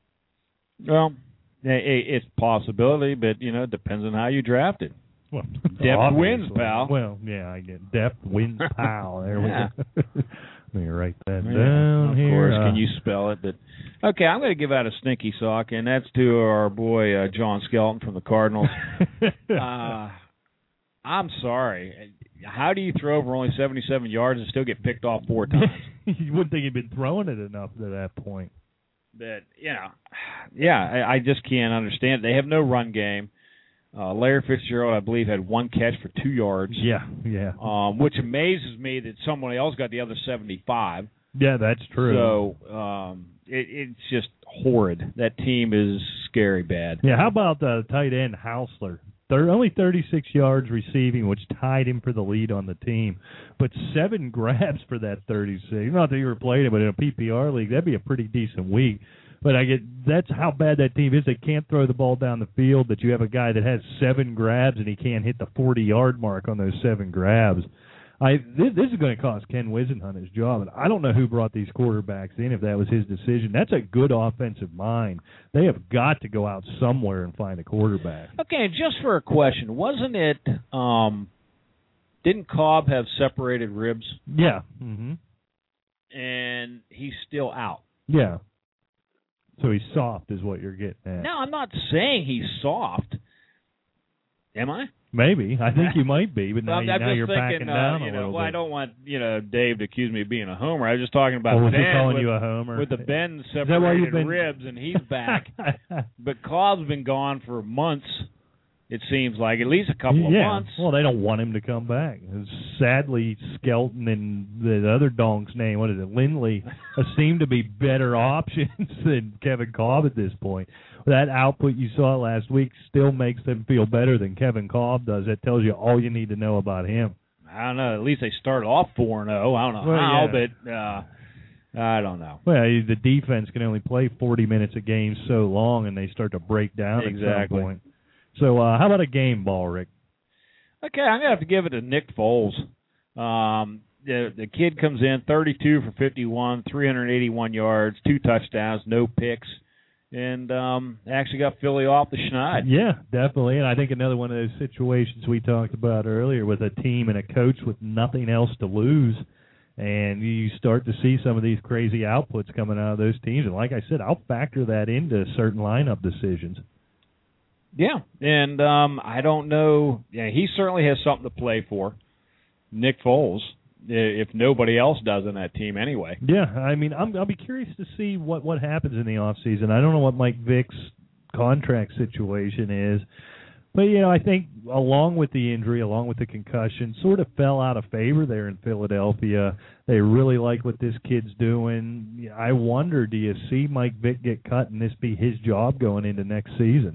Well, it's a possibility, but, you know, it depends on how you draft it. Well, depth wins, pal. Well, yeah, I get depth wins, pal. There yeah. we go. Let me write that yeah, down of here. Of course, uh, can you spell it? But okay, I'm going to give out a stinky sock, and that's to our boy uh, John Skelton from the Cardinals. uh, I'm sorry. How do you throw for only seventy-seven yards and still get picked off four times? You wouldn't think he'd been throwing it enough to that point. That, you know, yeah, I, I just can't understand. They have no run game. Uh, Larry Fitzgerald, I believe, had one catch for two yards. Yeah, yeah. Um, which amazes me that someone else got the other seventy-five. Yeah, that's true. So um, it, it's just horrid. That team is scary bad. Yeah, how about the tight end Hausler? They're only thirty-six yards receiving, which tied him for the lead on the team. But seven grabs for that thirty-six. Not that you were playing it, but in a P P R league, that'd be a pretty decent week. But I get that's how bad that team is. They can't throw the ball down the field, but you have a guy that has seven grabs and he can't hit the forty-yard mark on those seven grabs. I this, this is going to cost Ken Wisenhunt his job, and I don't know who brought these quarterbacks in, if that was his decision. That's a good offensive mind. They have got to go out somewhere and find a quarterback. Okay, just for a question, wasn't it um, didn't Cobb have separated ribs? Yeah. Mm-hmm. And he's still out. Yeah. So he's soft is what you're getting at. No, I'm not saying he's soft. Am I? Maybe. I think you might be, but now, I'm, you, I'm now just you're thinking, backing uh, down you a know, little well, bit. I don't want, you know, Dave to accuse me of being a homer. I was just talking about well, was Ben he calling with, you a homer? with the Ben why separated you've been... ribs, and he's back. But Cobb's been gone for months, it seems like, at least a couple of yeah. months. Well, they don't want him to come back. Sadly, Skelton and the other donk's name, what is it, Lindley, seem to be better options than Kevin Cobb at this point. That output you saw last week still makes them feel better than Kevin Cobb does. That tells you all you need to know about him. I don't know. At least they started off four and zero. I don't know well, how, yeah. but uh, I don't know. Well, the defense can only play forty minutes a game so long, and they start to break down Exactly. at some point. So, uh, how about a game ball, Rick? Okay, I'm gonna have to give it to Nick Foles. Um, the the kid comes in thirty-two for fifty-one, three hundred eighty-one yards, two touchdowns, no picks, and um, actually got Philly off the schneid. Yeah, definitely. And I think another one of those situations we talked about earlier with a team and a coach with nothing else to lose. And you start to see some of these crazy outputs coming out of those teams. And like I said, I'll factor that into certain lineup decisions. Yeah, and um, I don't know. Yeah, he certainly has something to play for, Nick Foles, if nobody else does on that team anyway. Yeah, I mean, I'm, I'll be curious to see what, what happens in the offseason. I don't know what Mike Vick's contract situation is. But, you know, I think along with the injury, along with the concussion, sort of fell out of favor there in Philadelphia. They really like what this kid's doing. I wonder, do you see Mike Vick get cut and this be his job going into next season?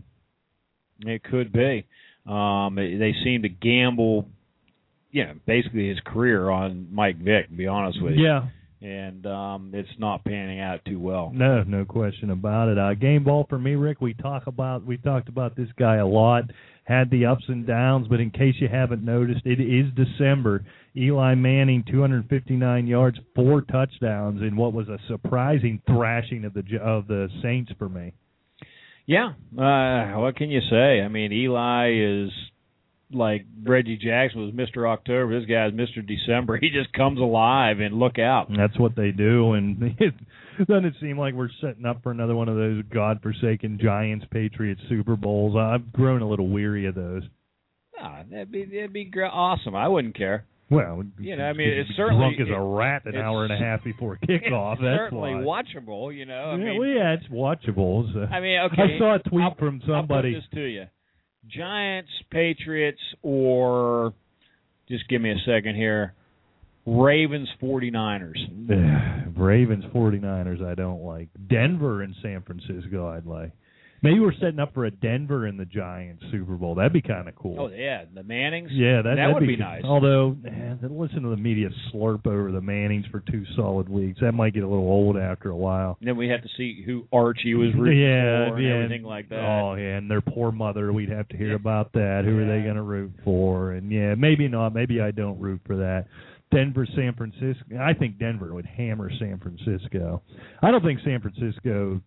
It could be. Um, they seem to gamble, you know, basically his career on Mike Vick, to be honest with you. Yeah. And um, it's not panning out too well. No, no question about it. Uh, game ball for me, Rick. We talk about we talked about this guy a lot. Had the ups and downs, but in case you haven't noticed, it is December. Eli Manning, two hundred fifty-nine yards, four touchdowns, in what was a surprising thrashing of the of the Saints for me. Yeah, uh, what can you say? I mean, Eli is like Reggie Jackson was Mister October. This guy's Mister December. He just comes alive, and look out. That's what they do, and it doesn't seem like we're setting up for another one of those godforsaken Giants Patriots Super Bowls. I've grown a little weary of those. Ah, that'd be that'd be gr- awesome. I wouldn't care. Well, you know, I mean, it's certainly drunk as a rat an hour and a half before kickoff. It's that's certainly why. watchable. You know, I yeah, mean, well, yeah, it's watchable. So. I mean, okay. I saw a tweet I'll, from somebody. I'll put this to you: Giants, Patriots, or just give me a second here. Ravens, forty-niners. Ravens, forty-niners. I don't like. Denver and San Francisco. I'd like. Maybe we're setting up for a Denver and the Giants Super Bowl. That'd be kind of cool. Oh, yeah, the Mannings? Yeah, that, that would be, be nice. Although, man, listen to the media slurp over the Mannings for two solid weeks. That might get a little old after a while. And then we have to see who Archie was rooting yeah, for and yeah. everything like that. Oh, yeah, and their poor mother, we'd have to hear about that. Who yeah. are they going to root for? And, yeah, maybe not. Maybe I don't root for that. Denver, San Francisco. I think Denver would hammer San Francisco. I don't think San Francisco...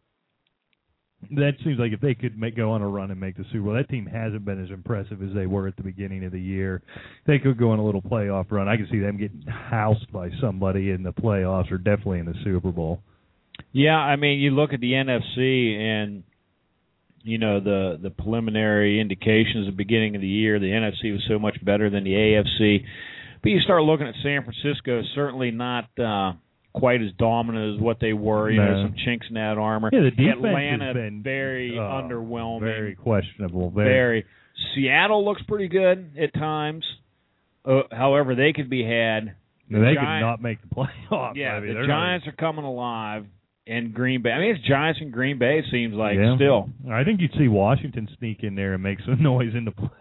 That seems like if they could make, go on a run and make the Super Bowl, that team hasn't been as impressive as they were at the beginning of the year. They could go on a little playoff run. I can see them getting housed by somebody in the playoffs or definitely in the Super Bowl. Yeah, I mean, you look at the N F C and, you know, the, the preliminary indications at the beginning of the year, the N F C was so much better than the A F C. But you start looking at San Francisco, certainly not uh, – quite as dominant as what they were. You no. know, some chinks in that armor. Yeah, the defense Atlanta, has been very uh, underwhelming. Very questionable. Very. very. Seattle looks pretty good at times. Uh, however, they could be had. The they Giants, could not make the playoffs. Yeah, I mean, the Giants not... are coming alive. And Green Bay. I mean, it's Giants and Green Bay, it seems like, yeah. still. I think you'd see Washington sneak in there and make some noise in the play.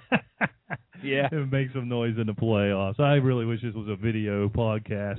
Yeah. And make some noise in the playoffs. I really wish this was a video podcast.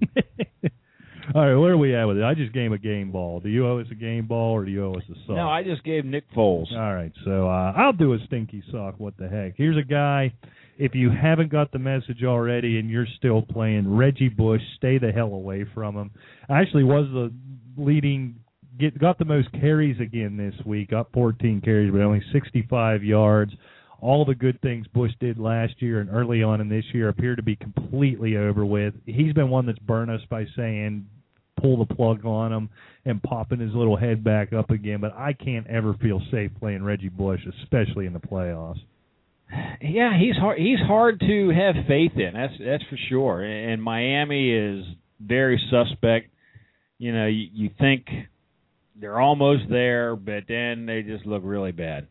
All right, where are we at with it? I just gave a game ball. Do you owe us a game ball or do you owe us a sock? No, I just gave Nick Foles. All right, so uh, I'll do a stinky sock. What the heck? Here's a guy, if you haven't got the message already and you're still playing, Reggie Bush, stay the hell away from him. Actually was the leading, get got the most carries again this week, up fourteen carries, but only sixty-five yards. All the good things Bush did last year and early on in this year appear to be completely over with. He's been one that's burned us by saying pull the plug on him and popping his little head back up again, but I can't ever feel safe playing Reggie Bush, especially in the playoffs. Yeah, he's hard. He's hard to have faith in. That's that's for sure. And Miami is very suspect. You know, you, you think they're almost there, but then they just look really bad.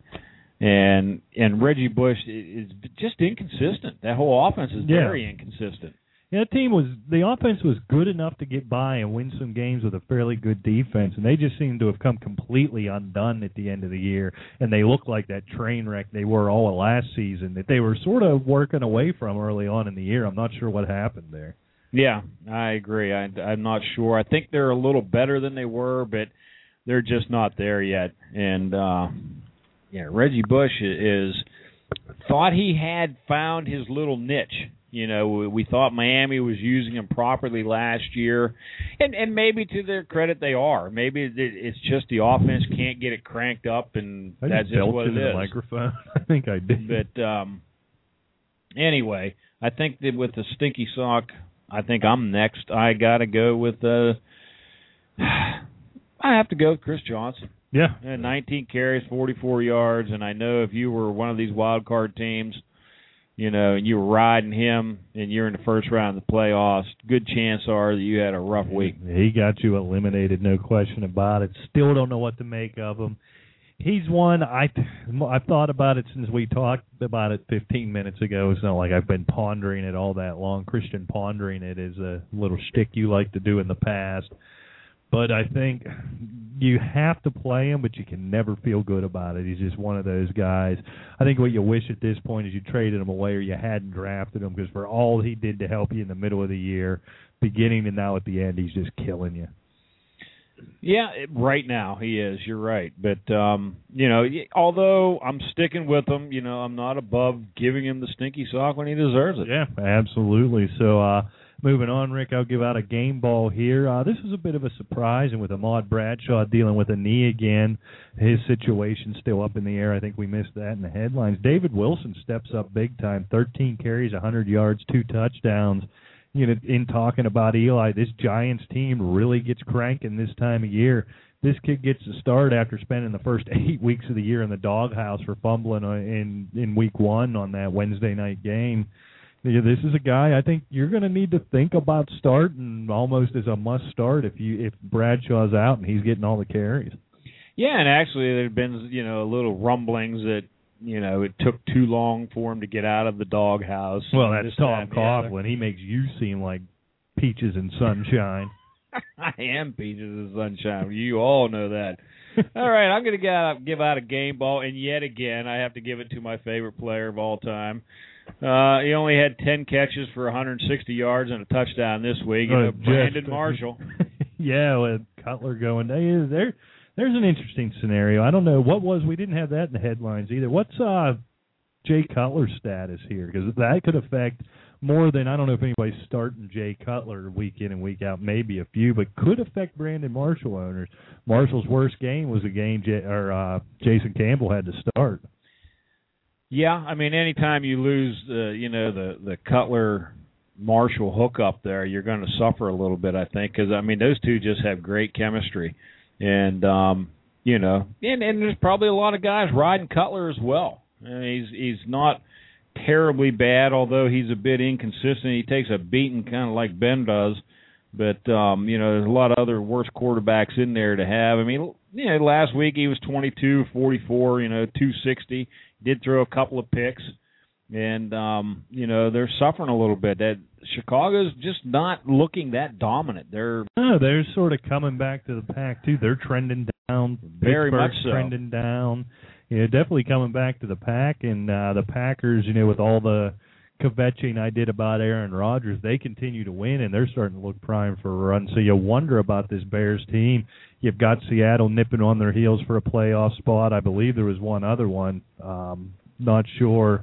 And and Reggie Bush is just inconsistent. That whole offense is yeah. very inconsistent. Yeah, the team was the offense was good enough to get by and win some games with a fairly good defense, and they just seem to have come completely undone at the end of the year. And they look like that train wreck they were all of last season that they were sort of working away from early on in the year. I'm not sure what happened there. Yeah, I agree. I, I'm not sure. I think they're a little better than they were, but they're just not there yet. And uh, yeah, Reggie Bush is thought he had found his little niche. You know, we thought Miami was using him properly last year, and and maybe to their credit they are. Maybe it's just the offense can't get it cranked up, and I that's just just what it into is. The microphone. I think I did. But um, anyway, I think that with the stinky sock, I think I'm next. I got to go with uh, I have to go with Chris Johnson. Yeah, and nineteen carries, forty-four yards, and I know if you were one of these wild card teams, you know, and you were riding him and you're in the first round of the playoffs, good chance are that you had a rough week. He got you eliminated, no question about it. Still don't know what to make of him. He's one, I, I've thought about it since we talked about it fifteen minutes ago. It's not like I've been pondering it all that long. Christian pondering it is a little shtick you like to do in the past. But I think you have to play him, but you can never feel good about it. He's just one of those guys. I think what you wish at this point is you traded him away or you hadn't drafted him, because for all he did to help you in the middle of the year, beginning and now at the end, he's just killing you. Yeah, right now he is. You're right. But, um, you know, although I'm sticking with him, you know, I'm not above giving him the stinky sock when he deserves it. Yeah, absolutely. So, uh, moving on, Rick, I'll give out a game ball here. Uh, this was a bit of a surprise, and with Ahmad Bradshaw dealing with a knee again, his situation's still up in the air. I think we missed that in the headlines. David Wilson steps up big time, thirteen carries, one hundred yards, two touchdowns. You know, in talking about Eli, this Giants team really gets cranking this time of year. This kid gets to start after spending the first eight weeks of the year in the doghouse for fumbling in in week one on that Wednesday night game. This is a guy I think you're going to need to think about starting almost as a must start if you if Bradshaw's out and he's getting all the carries. Yeah, and actually there had been, you know, little rumblings that, you know, it took too long for him to get out of the doghouse. Well, that's Tom Coughlin. He makes you seem like peaches and sunshine. I am peaches and sunshine. You all know that. All right, I'm going to give out a game ball, and yet again I have to give it to my favorite player of all time. Uh, he only had ten catches for one hundred sixty yards and a touchdown this week. You know, Brandon Marshall. Yeah, with Cutler going, hey, there, there's an interesting scenario. I don't know what was. We didn't have that in the headlines either. What's uh, Jay Cutler's status here? Because that could affect more than, I don't know if anybody's starting Jay Cutler week in and week out. Maybe a few, but could affect Brandon Marshall owners. Marshall's worst game was a game J- or uh, Jason Campbell had to start. Yeah, I mean, anytime you lose, uh, you know, the the Cutler Marshall hookup there, you're going to suffer a little bit, I think, because I mean, those two just have great chemistry, and um, you know, and, and there's probably a lot of guys riding Cutler as well. I mean, he's he's not terribly bad, although he's a bit inconsistent. He takes a beating kind of like Ben does, but um, you know, there's a lot of other worse quarterbacks in there to have. I mean, you know, last week he was twenty-two, forty-four, you know, two sixty. Did throw a couple of picks, and, um, you know, they're suffering a little bit. That Chicago's just not looking that dominant. They're no, they're sort of coming back to the pack, too. They're trending down. Very much so. Trending down. Yeah, definitely coming back to the pack. And uh, the Packers, you know, with all the kvetching I did about Aaron Rodgers, they continue to win, and they're starting to look primed for a run. So you wonder about this Bears team. You've got Seattle nipping on their heels for a playoff spot. I believe there was one other one. Um, not sure.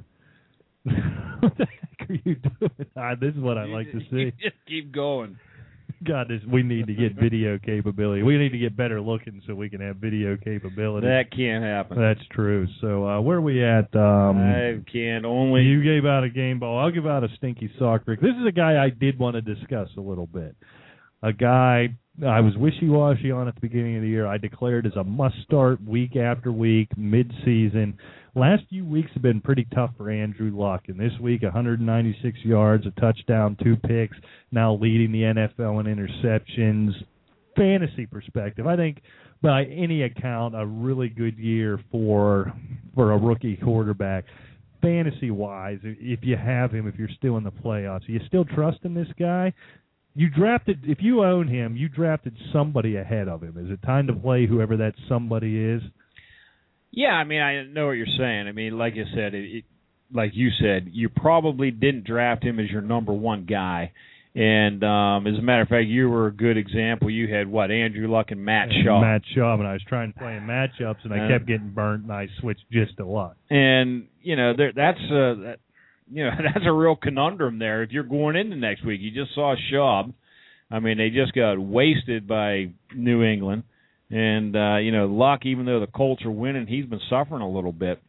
What the heck are you doing? Ah, this is what I like to see. Just keep going. God, this, we need to get video capability. We need to get better looking so we can have video capability. That can't happen. That's true. So uh, where are we at? Um, I can't only... You gave out a game ball. I'll give out a stinky sock, Rick. This is a guy I did want to discuss a little bit. A guy I was wishy-washy on at the beginning of the year. I declared as a must-start week after week, mid-season. Last few weeks have been pretty tough for Andrew Luck, and this week one hundred ninety-six yards, a touchdown, two picks, now leading the N F L in interceptions. Fantasy perspective, I think by any account, a really good year for for a rookie quarterback. fantasy-wise, if you have him, if you're still in the playoffs, are you still trusting this guy? You drafted, if you own him, you drafted somebody ahead of him. Is it time to play whoever that somebody is? Yeah, I mean, I know what you're saying. I mean, like you said, it, it, like you said, you probably didn't draft him as your number one guy. And um, as a matter of fact, you were a good example. You had, what, Andrew Luck and Matt and Shaw. Matt Shaw, and I was trying to play in matchups, and I uh, kept getting burnt, and I switched just to Luck. And, you know, there, that's uh, that, you know, that's a real conundrum there. If you're going into next week, you just saw Schaub. I mean, they just got wasted by New England. And, uh, you know, Luck, even though the Colts are winning, he's been suffering a little bit.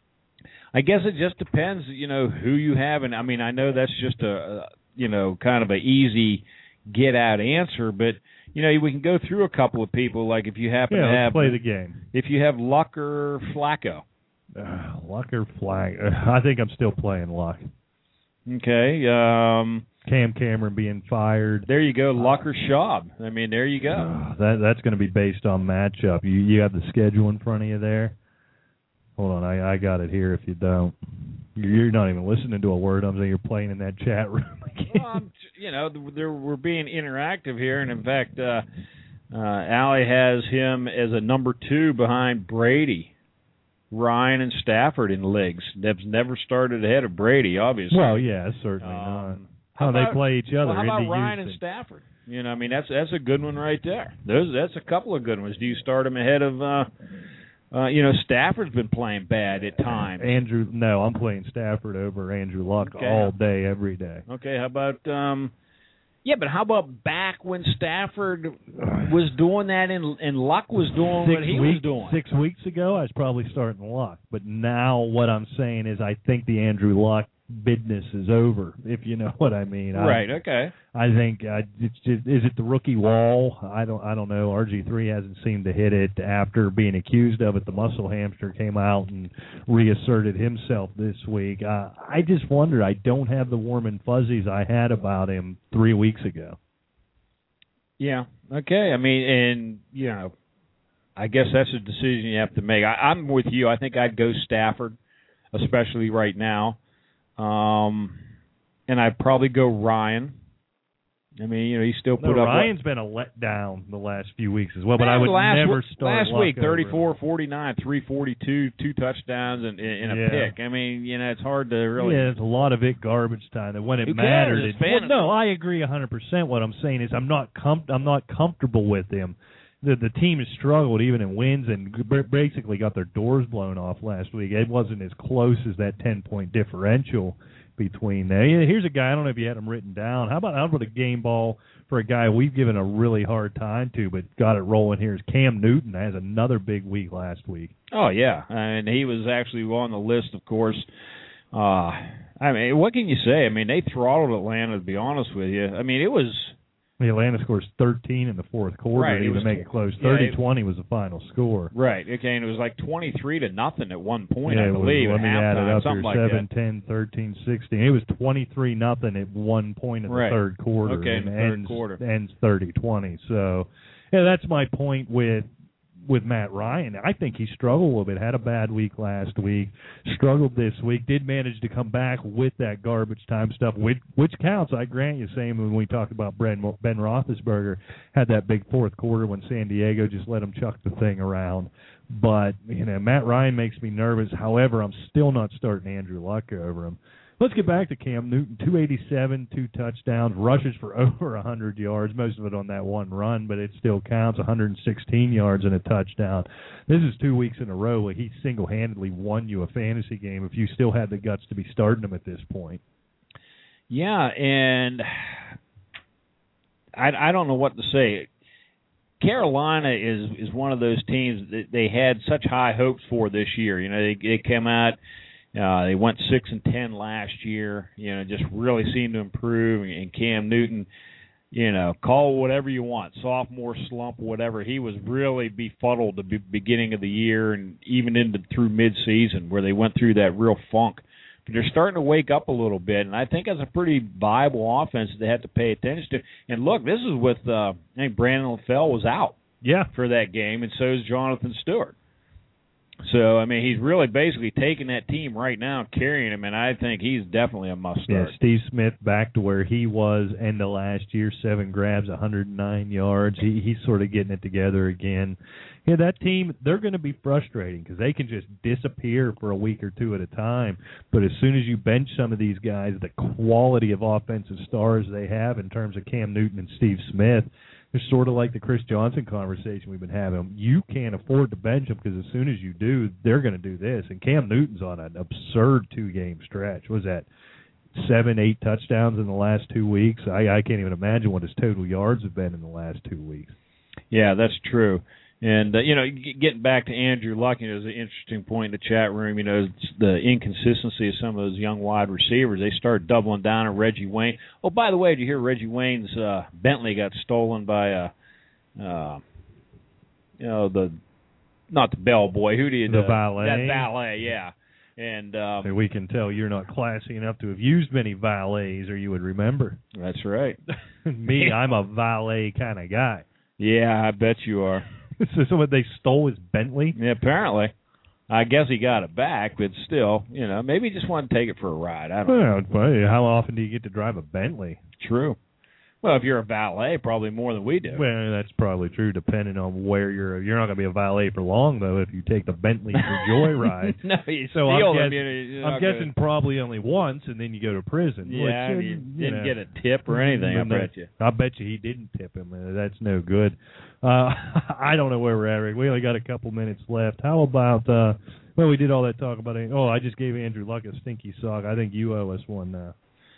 I guess it just depends, you know, who you have. And, I mean, I know that's just a, a you know, kind of an easy get-out answer. But, you know, we can go through a couple of people. Like if you happen yeah, to let's have – play the game. If you have Luck or Flacco. Uh, Luck or Flag. Uh, I think I'm still playing Luck. Okay. Um, Cam Cameron being fired. There you go. Luck or Schaub. I mean, there you go. Uh, that that's going to be based on matchup. You you have the schedule in front of you there. Hold on, I I got it here. If you don't, you're not even listening to a word I'm saying. You're playing in that chat room again. Well, I'm, you know, there, we're being interactive here, and in fact, uh, uh, Allie has him as a number two behind Brady, Ryan, and Stafford in leagues. They've never started ahead of Brady, obviously. Well, yeah, certainly um, not. How Oh, about, they play each other. Well, how about into Ryan Houston. and Stafford? You know, I mean, that's that's a good one right there. Those that's a couple of good ones. Do you start them ahead of? Uh, uh, you know, Stafford's been playing bad at times. Andrew, no, I'm playing Stafford over Andrew Luck Okay. all day, every day. Okay, how about? Um, yeah, but how about back when Stafford was doing that and and Luck was doing six what he weeks, was doing? Six weeks ago, I was probably starting Luck. But now what I'm saying is I think the Andrew Luck business is over, if you know what I mean. Right, I, okay. I think uh, it's just, is it the rookie wall? I don't I don't know. R G three hasn't seemed to hit it after being accused of it. The muscle hamster came out and reasserted himself this week. Uh, I just wonder. I don't have the warm and fuzzies I had about him three weeks ago. Yeah, okay. I mean, and, you know, I guess that's a decision you have to make. I, I'm with you. I think I'd go Stafford, especially right now. Um, and I'd probably go Ryan. I mean, you know, he still put no, up. Ryan's what, been a letdown the last few weeks as well, but man, I would last, never start Last Luck week, over thirty-four him. forty-nine, three forty-two, two touchdowns, and, and a Yeah. pick. I mean, you know, it's hard to really. Yeah, there's a lot of it garbage time. That when it Who mattered, cares? it, It's fantasy. well, no, I agree one hundred percent. What I'm saying is I'm not com- I'm not comfortable with him. The the team has struggled even in wins and basically got their doors blown off last week. It wasn't as close as that ten point differential between there. Yeah, here's a guy, I don't know if you had him written down. How about how about a game ball for a guy we've given a really hard time to, but got it rolling here is Cam Newton. Has another big week last week. Oh, yeah, and he was actually on the list, of course. Uh, I mean, what can you say? I mean, they throttled Atlanta, to be honest with you. I mean, it was... The Atlanta scores thirteen in the fourth quarter Right, to it even was- make it close. yeah, thirty twenty was the final score. Right, okay, and it was like twenty-three to nothing at one point, yeah, I it was, believe, let at me add it halftime, up something here, like seven, that. ten, thirteen, sixteen. It was twenty-three nothing at one point in the Right. third quarter. Okay, in and the third ends, quarter. ends thirty twenty. So, yeah, that's my point with with Matt Ryan. I think he struggled a little bit. Had a bad week last week. Struggled this week. Did manage to come back with that garbage time stuff, which, which counts. I grant you. Same when we talked about Ben, Ben Roethlisberger. Had that big fourth quarter when San Diego just let him chuck the thing around. But, you know, Matt Ryan makes me nervous. However, I'm still not starting Andrew Luck over him. Let's get back to Cam Newton. two eighty-seven, two touchdowns, rushes for over one hundred yards, most of it on that one run, but it still counts, one hundred sixteen yards and a touchdown. This is two weeks in a row where he single-handedly won you a fantasy game if you still had the guts to be starting him at this point. Yeah, and I, I don't know what to say. Carolina is is one of those teams that they had such high hopes for this year. You know, they, they came out. Uh, they went six and ten last year. You know, just really seemed to improve. And Cam Newton, you know, call whatever you want, sophomore slump, whatever. He was really befuddled at the beginning of the year and even into through midseason, where they went through that real funk. But they're starting to wake up a little bit, and I think that's a pretty viable offense that they have to pay attention to. And look, this is with uh, I think Brandon LaFell was out, yeah, for that game, and so is Jonathan Stewart. So, I mean, he's really basically taking that team right now, carrying him, and I think he's definitely a must-start. Yeah, Steve Smith back to where he was end of last year, seven grabs, one hundred nine yards. He, he's sort of getting it together again. Yeah, that team, they're going to be frustrating because they can just disappear for a week or two at a time. But as soon as you bench some of these guys, the quality of offensive stars they have in terms of Cam Newton and Steve Smith, it's sort of like the Chris Johnson conversation we've been having. You can't afford to bench them because as soon as you do, they're going to do this. And Cam Newton's on an absurd two-game stretch. What was that, seven, eight touchdowns in the last two weeks? I, I can't even imagine what his total yards have been in the last two weeks. Yeah, that's true. And, uh, you know, getting back to Andrew Luck, you know, there's an interesting point in the chat room, you know, it's the inconsistency of some of those young wide receivers. They start doubling down on Reggie Wayne. Oh, by the way, did you hear Reggie Wayne's uh, Bentley got stolen by, uh, uh, you know, the, not the bellboy, who did The uh, valet? That valet, yeah. And um, so we can tell you're not classy enough to have used many valets or you would remember. That's right. Me, I'm a valet kind of guy. Yeah, I bet you are. So someone they stole his Bentley? Yeah, apparently. I guess he got it back, but still, you know, maybe he just wanted to take it for a ride. I don't Well, know. but how often do you get to drive a Bentley? True. Well, if you're a valet, probably more than we do. Well, that's probably true, depending on where you're. You're not going to be a valet for long, though, if you take the Bentley for joyride. No, you so steal I'm, them. guess, You know, you're I'm not guessing gonna... probably only once, and then you go to prison. Yeah, which, I mean, uh, you you didn't know, get a tip or anything, I bet you. I bet you he didn't tip him. Uh, that's no good. Uh, I don't know where we're at, Rick. We only got a couple minutes left. How about, uh, well, we did all that talk about it. Oh, I just gave Andrew Luck a stinky sock. I think you owe us one now.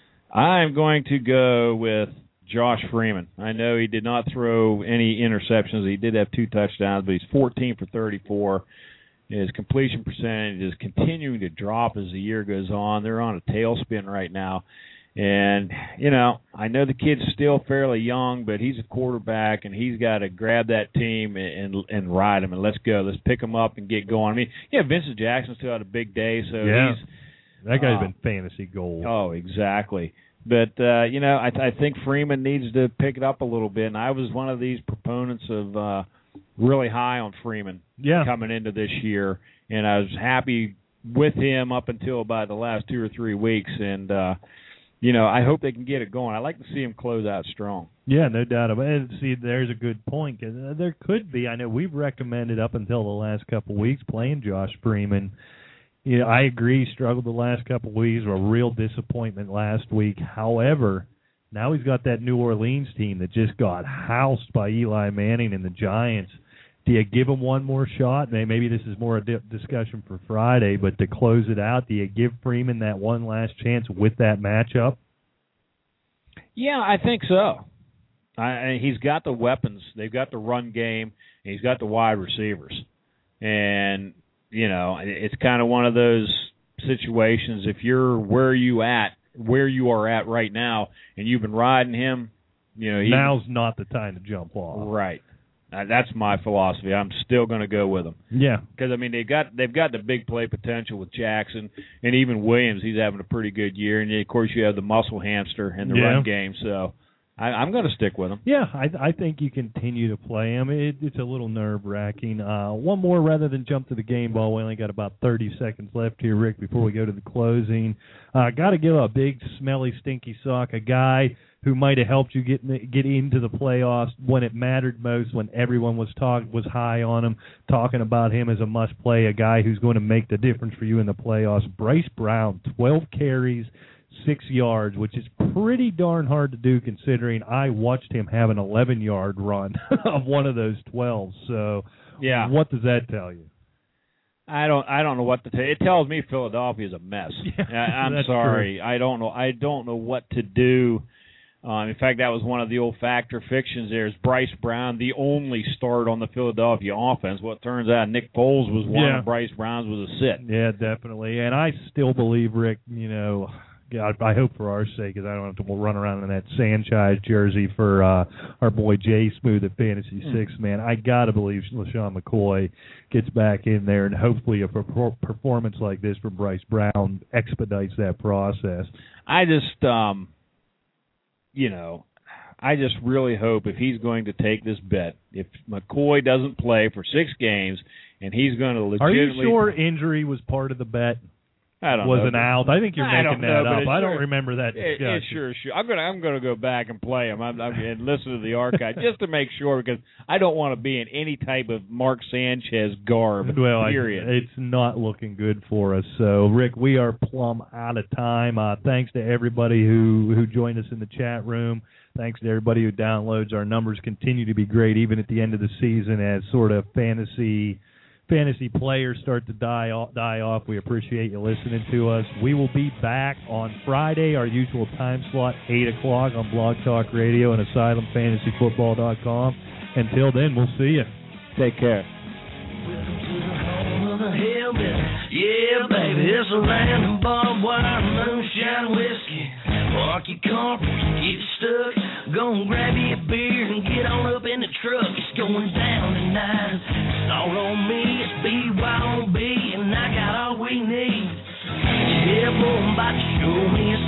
I'm going to go with Josh Freeman. I know he did not throw any interceptions. He did have two touchdowns, but he's fourteen for thirty-four. His completion percentage is continuing to drop as the year goes on. They're on a tailspin right now. And, you know, I know the kid's still fairly young, but he's a quarterback, and he's got to grab that team and and ride him, and let's go. Let's pick him up and get going. I mean, yeah, Vincent Jackson still had a big day, so yeah. he's That guy's uh, been fantasy gold. Oh, exactly. But, uh, you know, I, I think Freeman needs to pick it up a little bit, and I was one of these proponents of uh, really high on Freeman yeah. coming into this year, and I was happy with him up until about the last two or three weeks, and, uh, you know, I hope they can get it going. I like to see him close out strong. Yeah, no doubt about it. See, there's a good point. Cause there could be, I know we've recommended up until the last couple of weeks playing Josh Freeman. Yeah, I agree. Struggled the last couple of weeks. A real disappointment last week. However, now he's got that New Orleans team that just got housed by Eli Manning and the Giants. Do you give him one more shot? Maybe this is more a di- discussion for Friday, but to close it out, do you give Freeman that one last chance with that matchup? Yeah, I think so. I, he's got the weapons. They've got the run game. And he's got the wide receivers. And, you know, it's kind of one of those situations. If you're where you at, where you are at right now, and you've been riding him, you know, he, now's not the time to jump off. Right. Uh, that's my philosophy. I'm still going to go with him. Yeah, because I mean they've got they've got the big play potential with Jackson and even Williams. He's having a pretty good year, and of course you have the muscle hamster and the yeah. run game. So I, I'm going to stick with him. Yeah, I, I think you continue to play him. It, it's a little nerve wracking. Uh, one more rather than jump to the game ball. We only got about thirty seconds left here, Rick, before we go to the closing. Uh, got to give a big, smelly, stinky sock a guy who might have helped you get get into the playoffs when it mattered most, when everyone was talk was high on him, talking about him as a must play, a guy who's going to make the difference for you in the playoffs. Bryce Brown, twelve carries, six yards, which is pretty darn hard to do considering I watched him have an eleven-yard run of one of those twelve. So, yeah, what does that tell you? I don't. I don't know what to tell. It tells me Philadelphia is a mess. Yeah, I, I'm that's sorry. true. I don't know. I don't know what to do. Um, in fact, that was one of the old factor fictions there. Is Bryce Brown the only start on the Philadelphia offense? Well, it turns out Nick Foles was one, yeah. and Bryce Brown's was a sit. Yeah, definitely. And I still believe, Rick, you know, God, I hope for our sake, because I don't have to run around in that Sanchez jersey for uh, our boy Jay Smooth at Fantasy mm. Six, man. I got to believe LaShawn McCoy gets back in there, and hopefully a per- performance like this from Bryce Brown expedites that process. I just... um You know, I just really hope if he's going to take this bet, if McCoy doesn't play for six games and he's going to Are legitimately. you sure injury was part of the bet? I don't was know. an out. I think you're I making don't know, that but up. it I sure- don't remember that It, discussion. it sure, sure. I'm gonna, I'm gonna go back and play them I'm, I'm, and listen to the archive just to make sure, because I don't want to be in any type of Mark Sanchez garb. Well, period. I, it's not looking good for us. So, Rick, we are plumb out of time. Uh, thanks to everybody who who joined us in the chat room. Thanks to everybody who downloads. Our numbers continue to be great, even at the end of the season, as sort of fantasy. Fantasy players start to die off, die off. We appreciate you listening to us. We will be back on Friday, our usual time slot, eight o'clock on Blog Talk Radio and Asylum Fantasy Football dot com. Until then, we'll see you. Take care. Yeah, baby, it's a land of barbed wire, moonshine whiskey. Park your car before you get stuck. Go and grab you a beer and get on up in the truck. It's going down tonight. It's all on me. It's B Y O B, and I got all we need. Yeah, boy, I'm about to show me a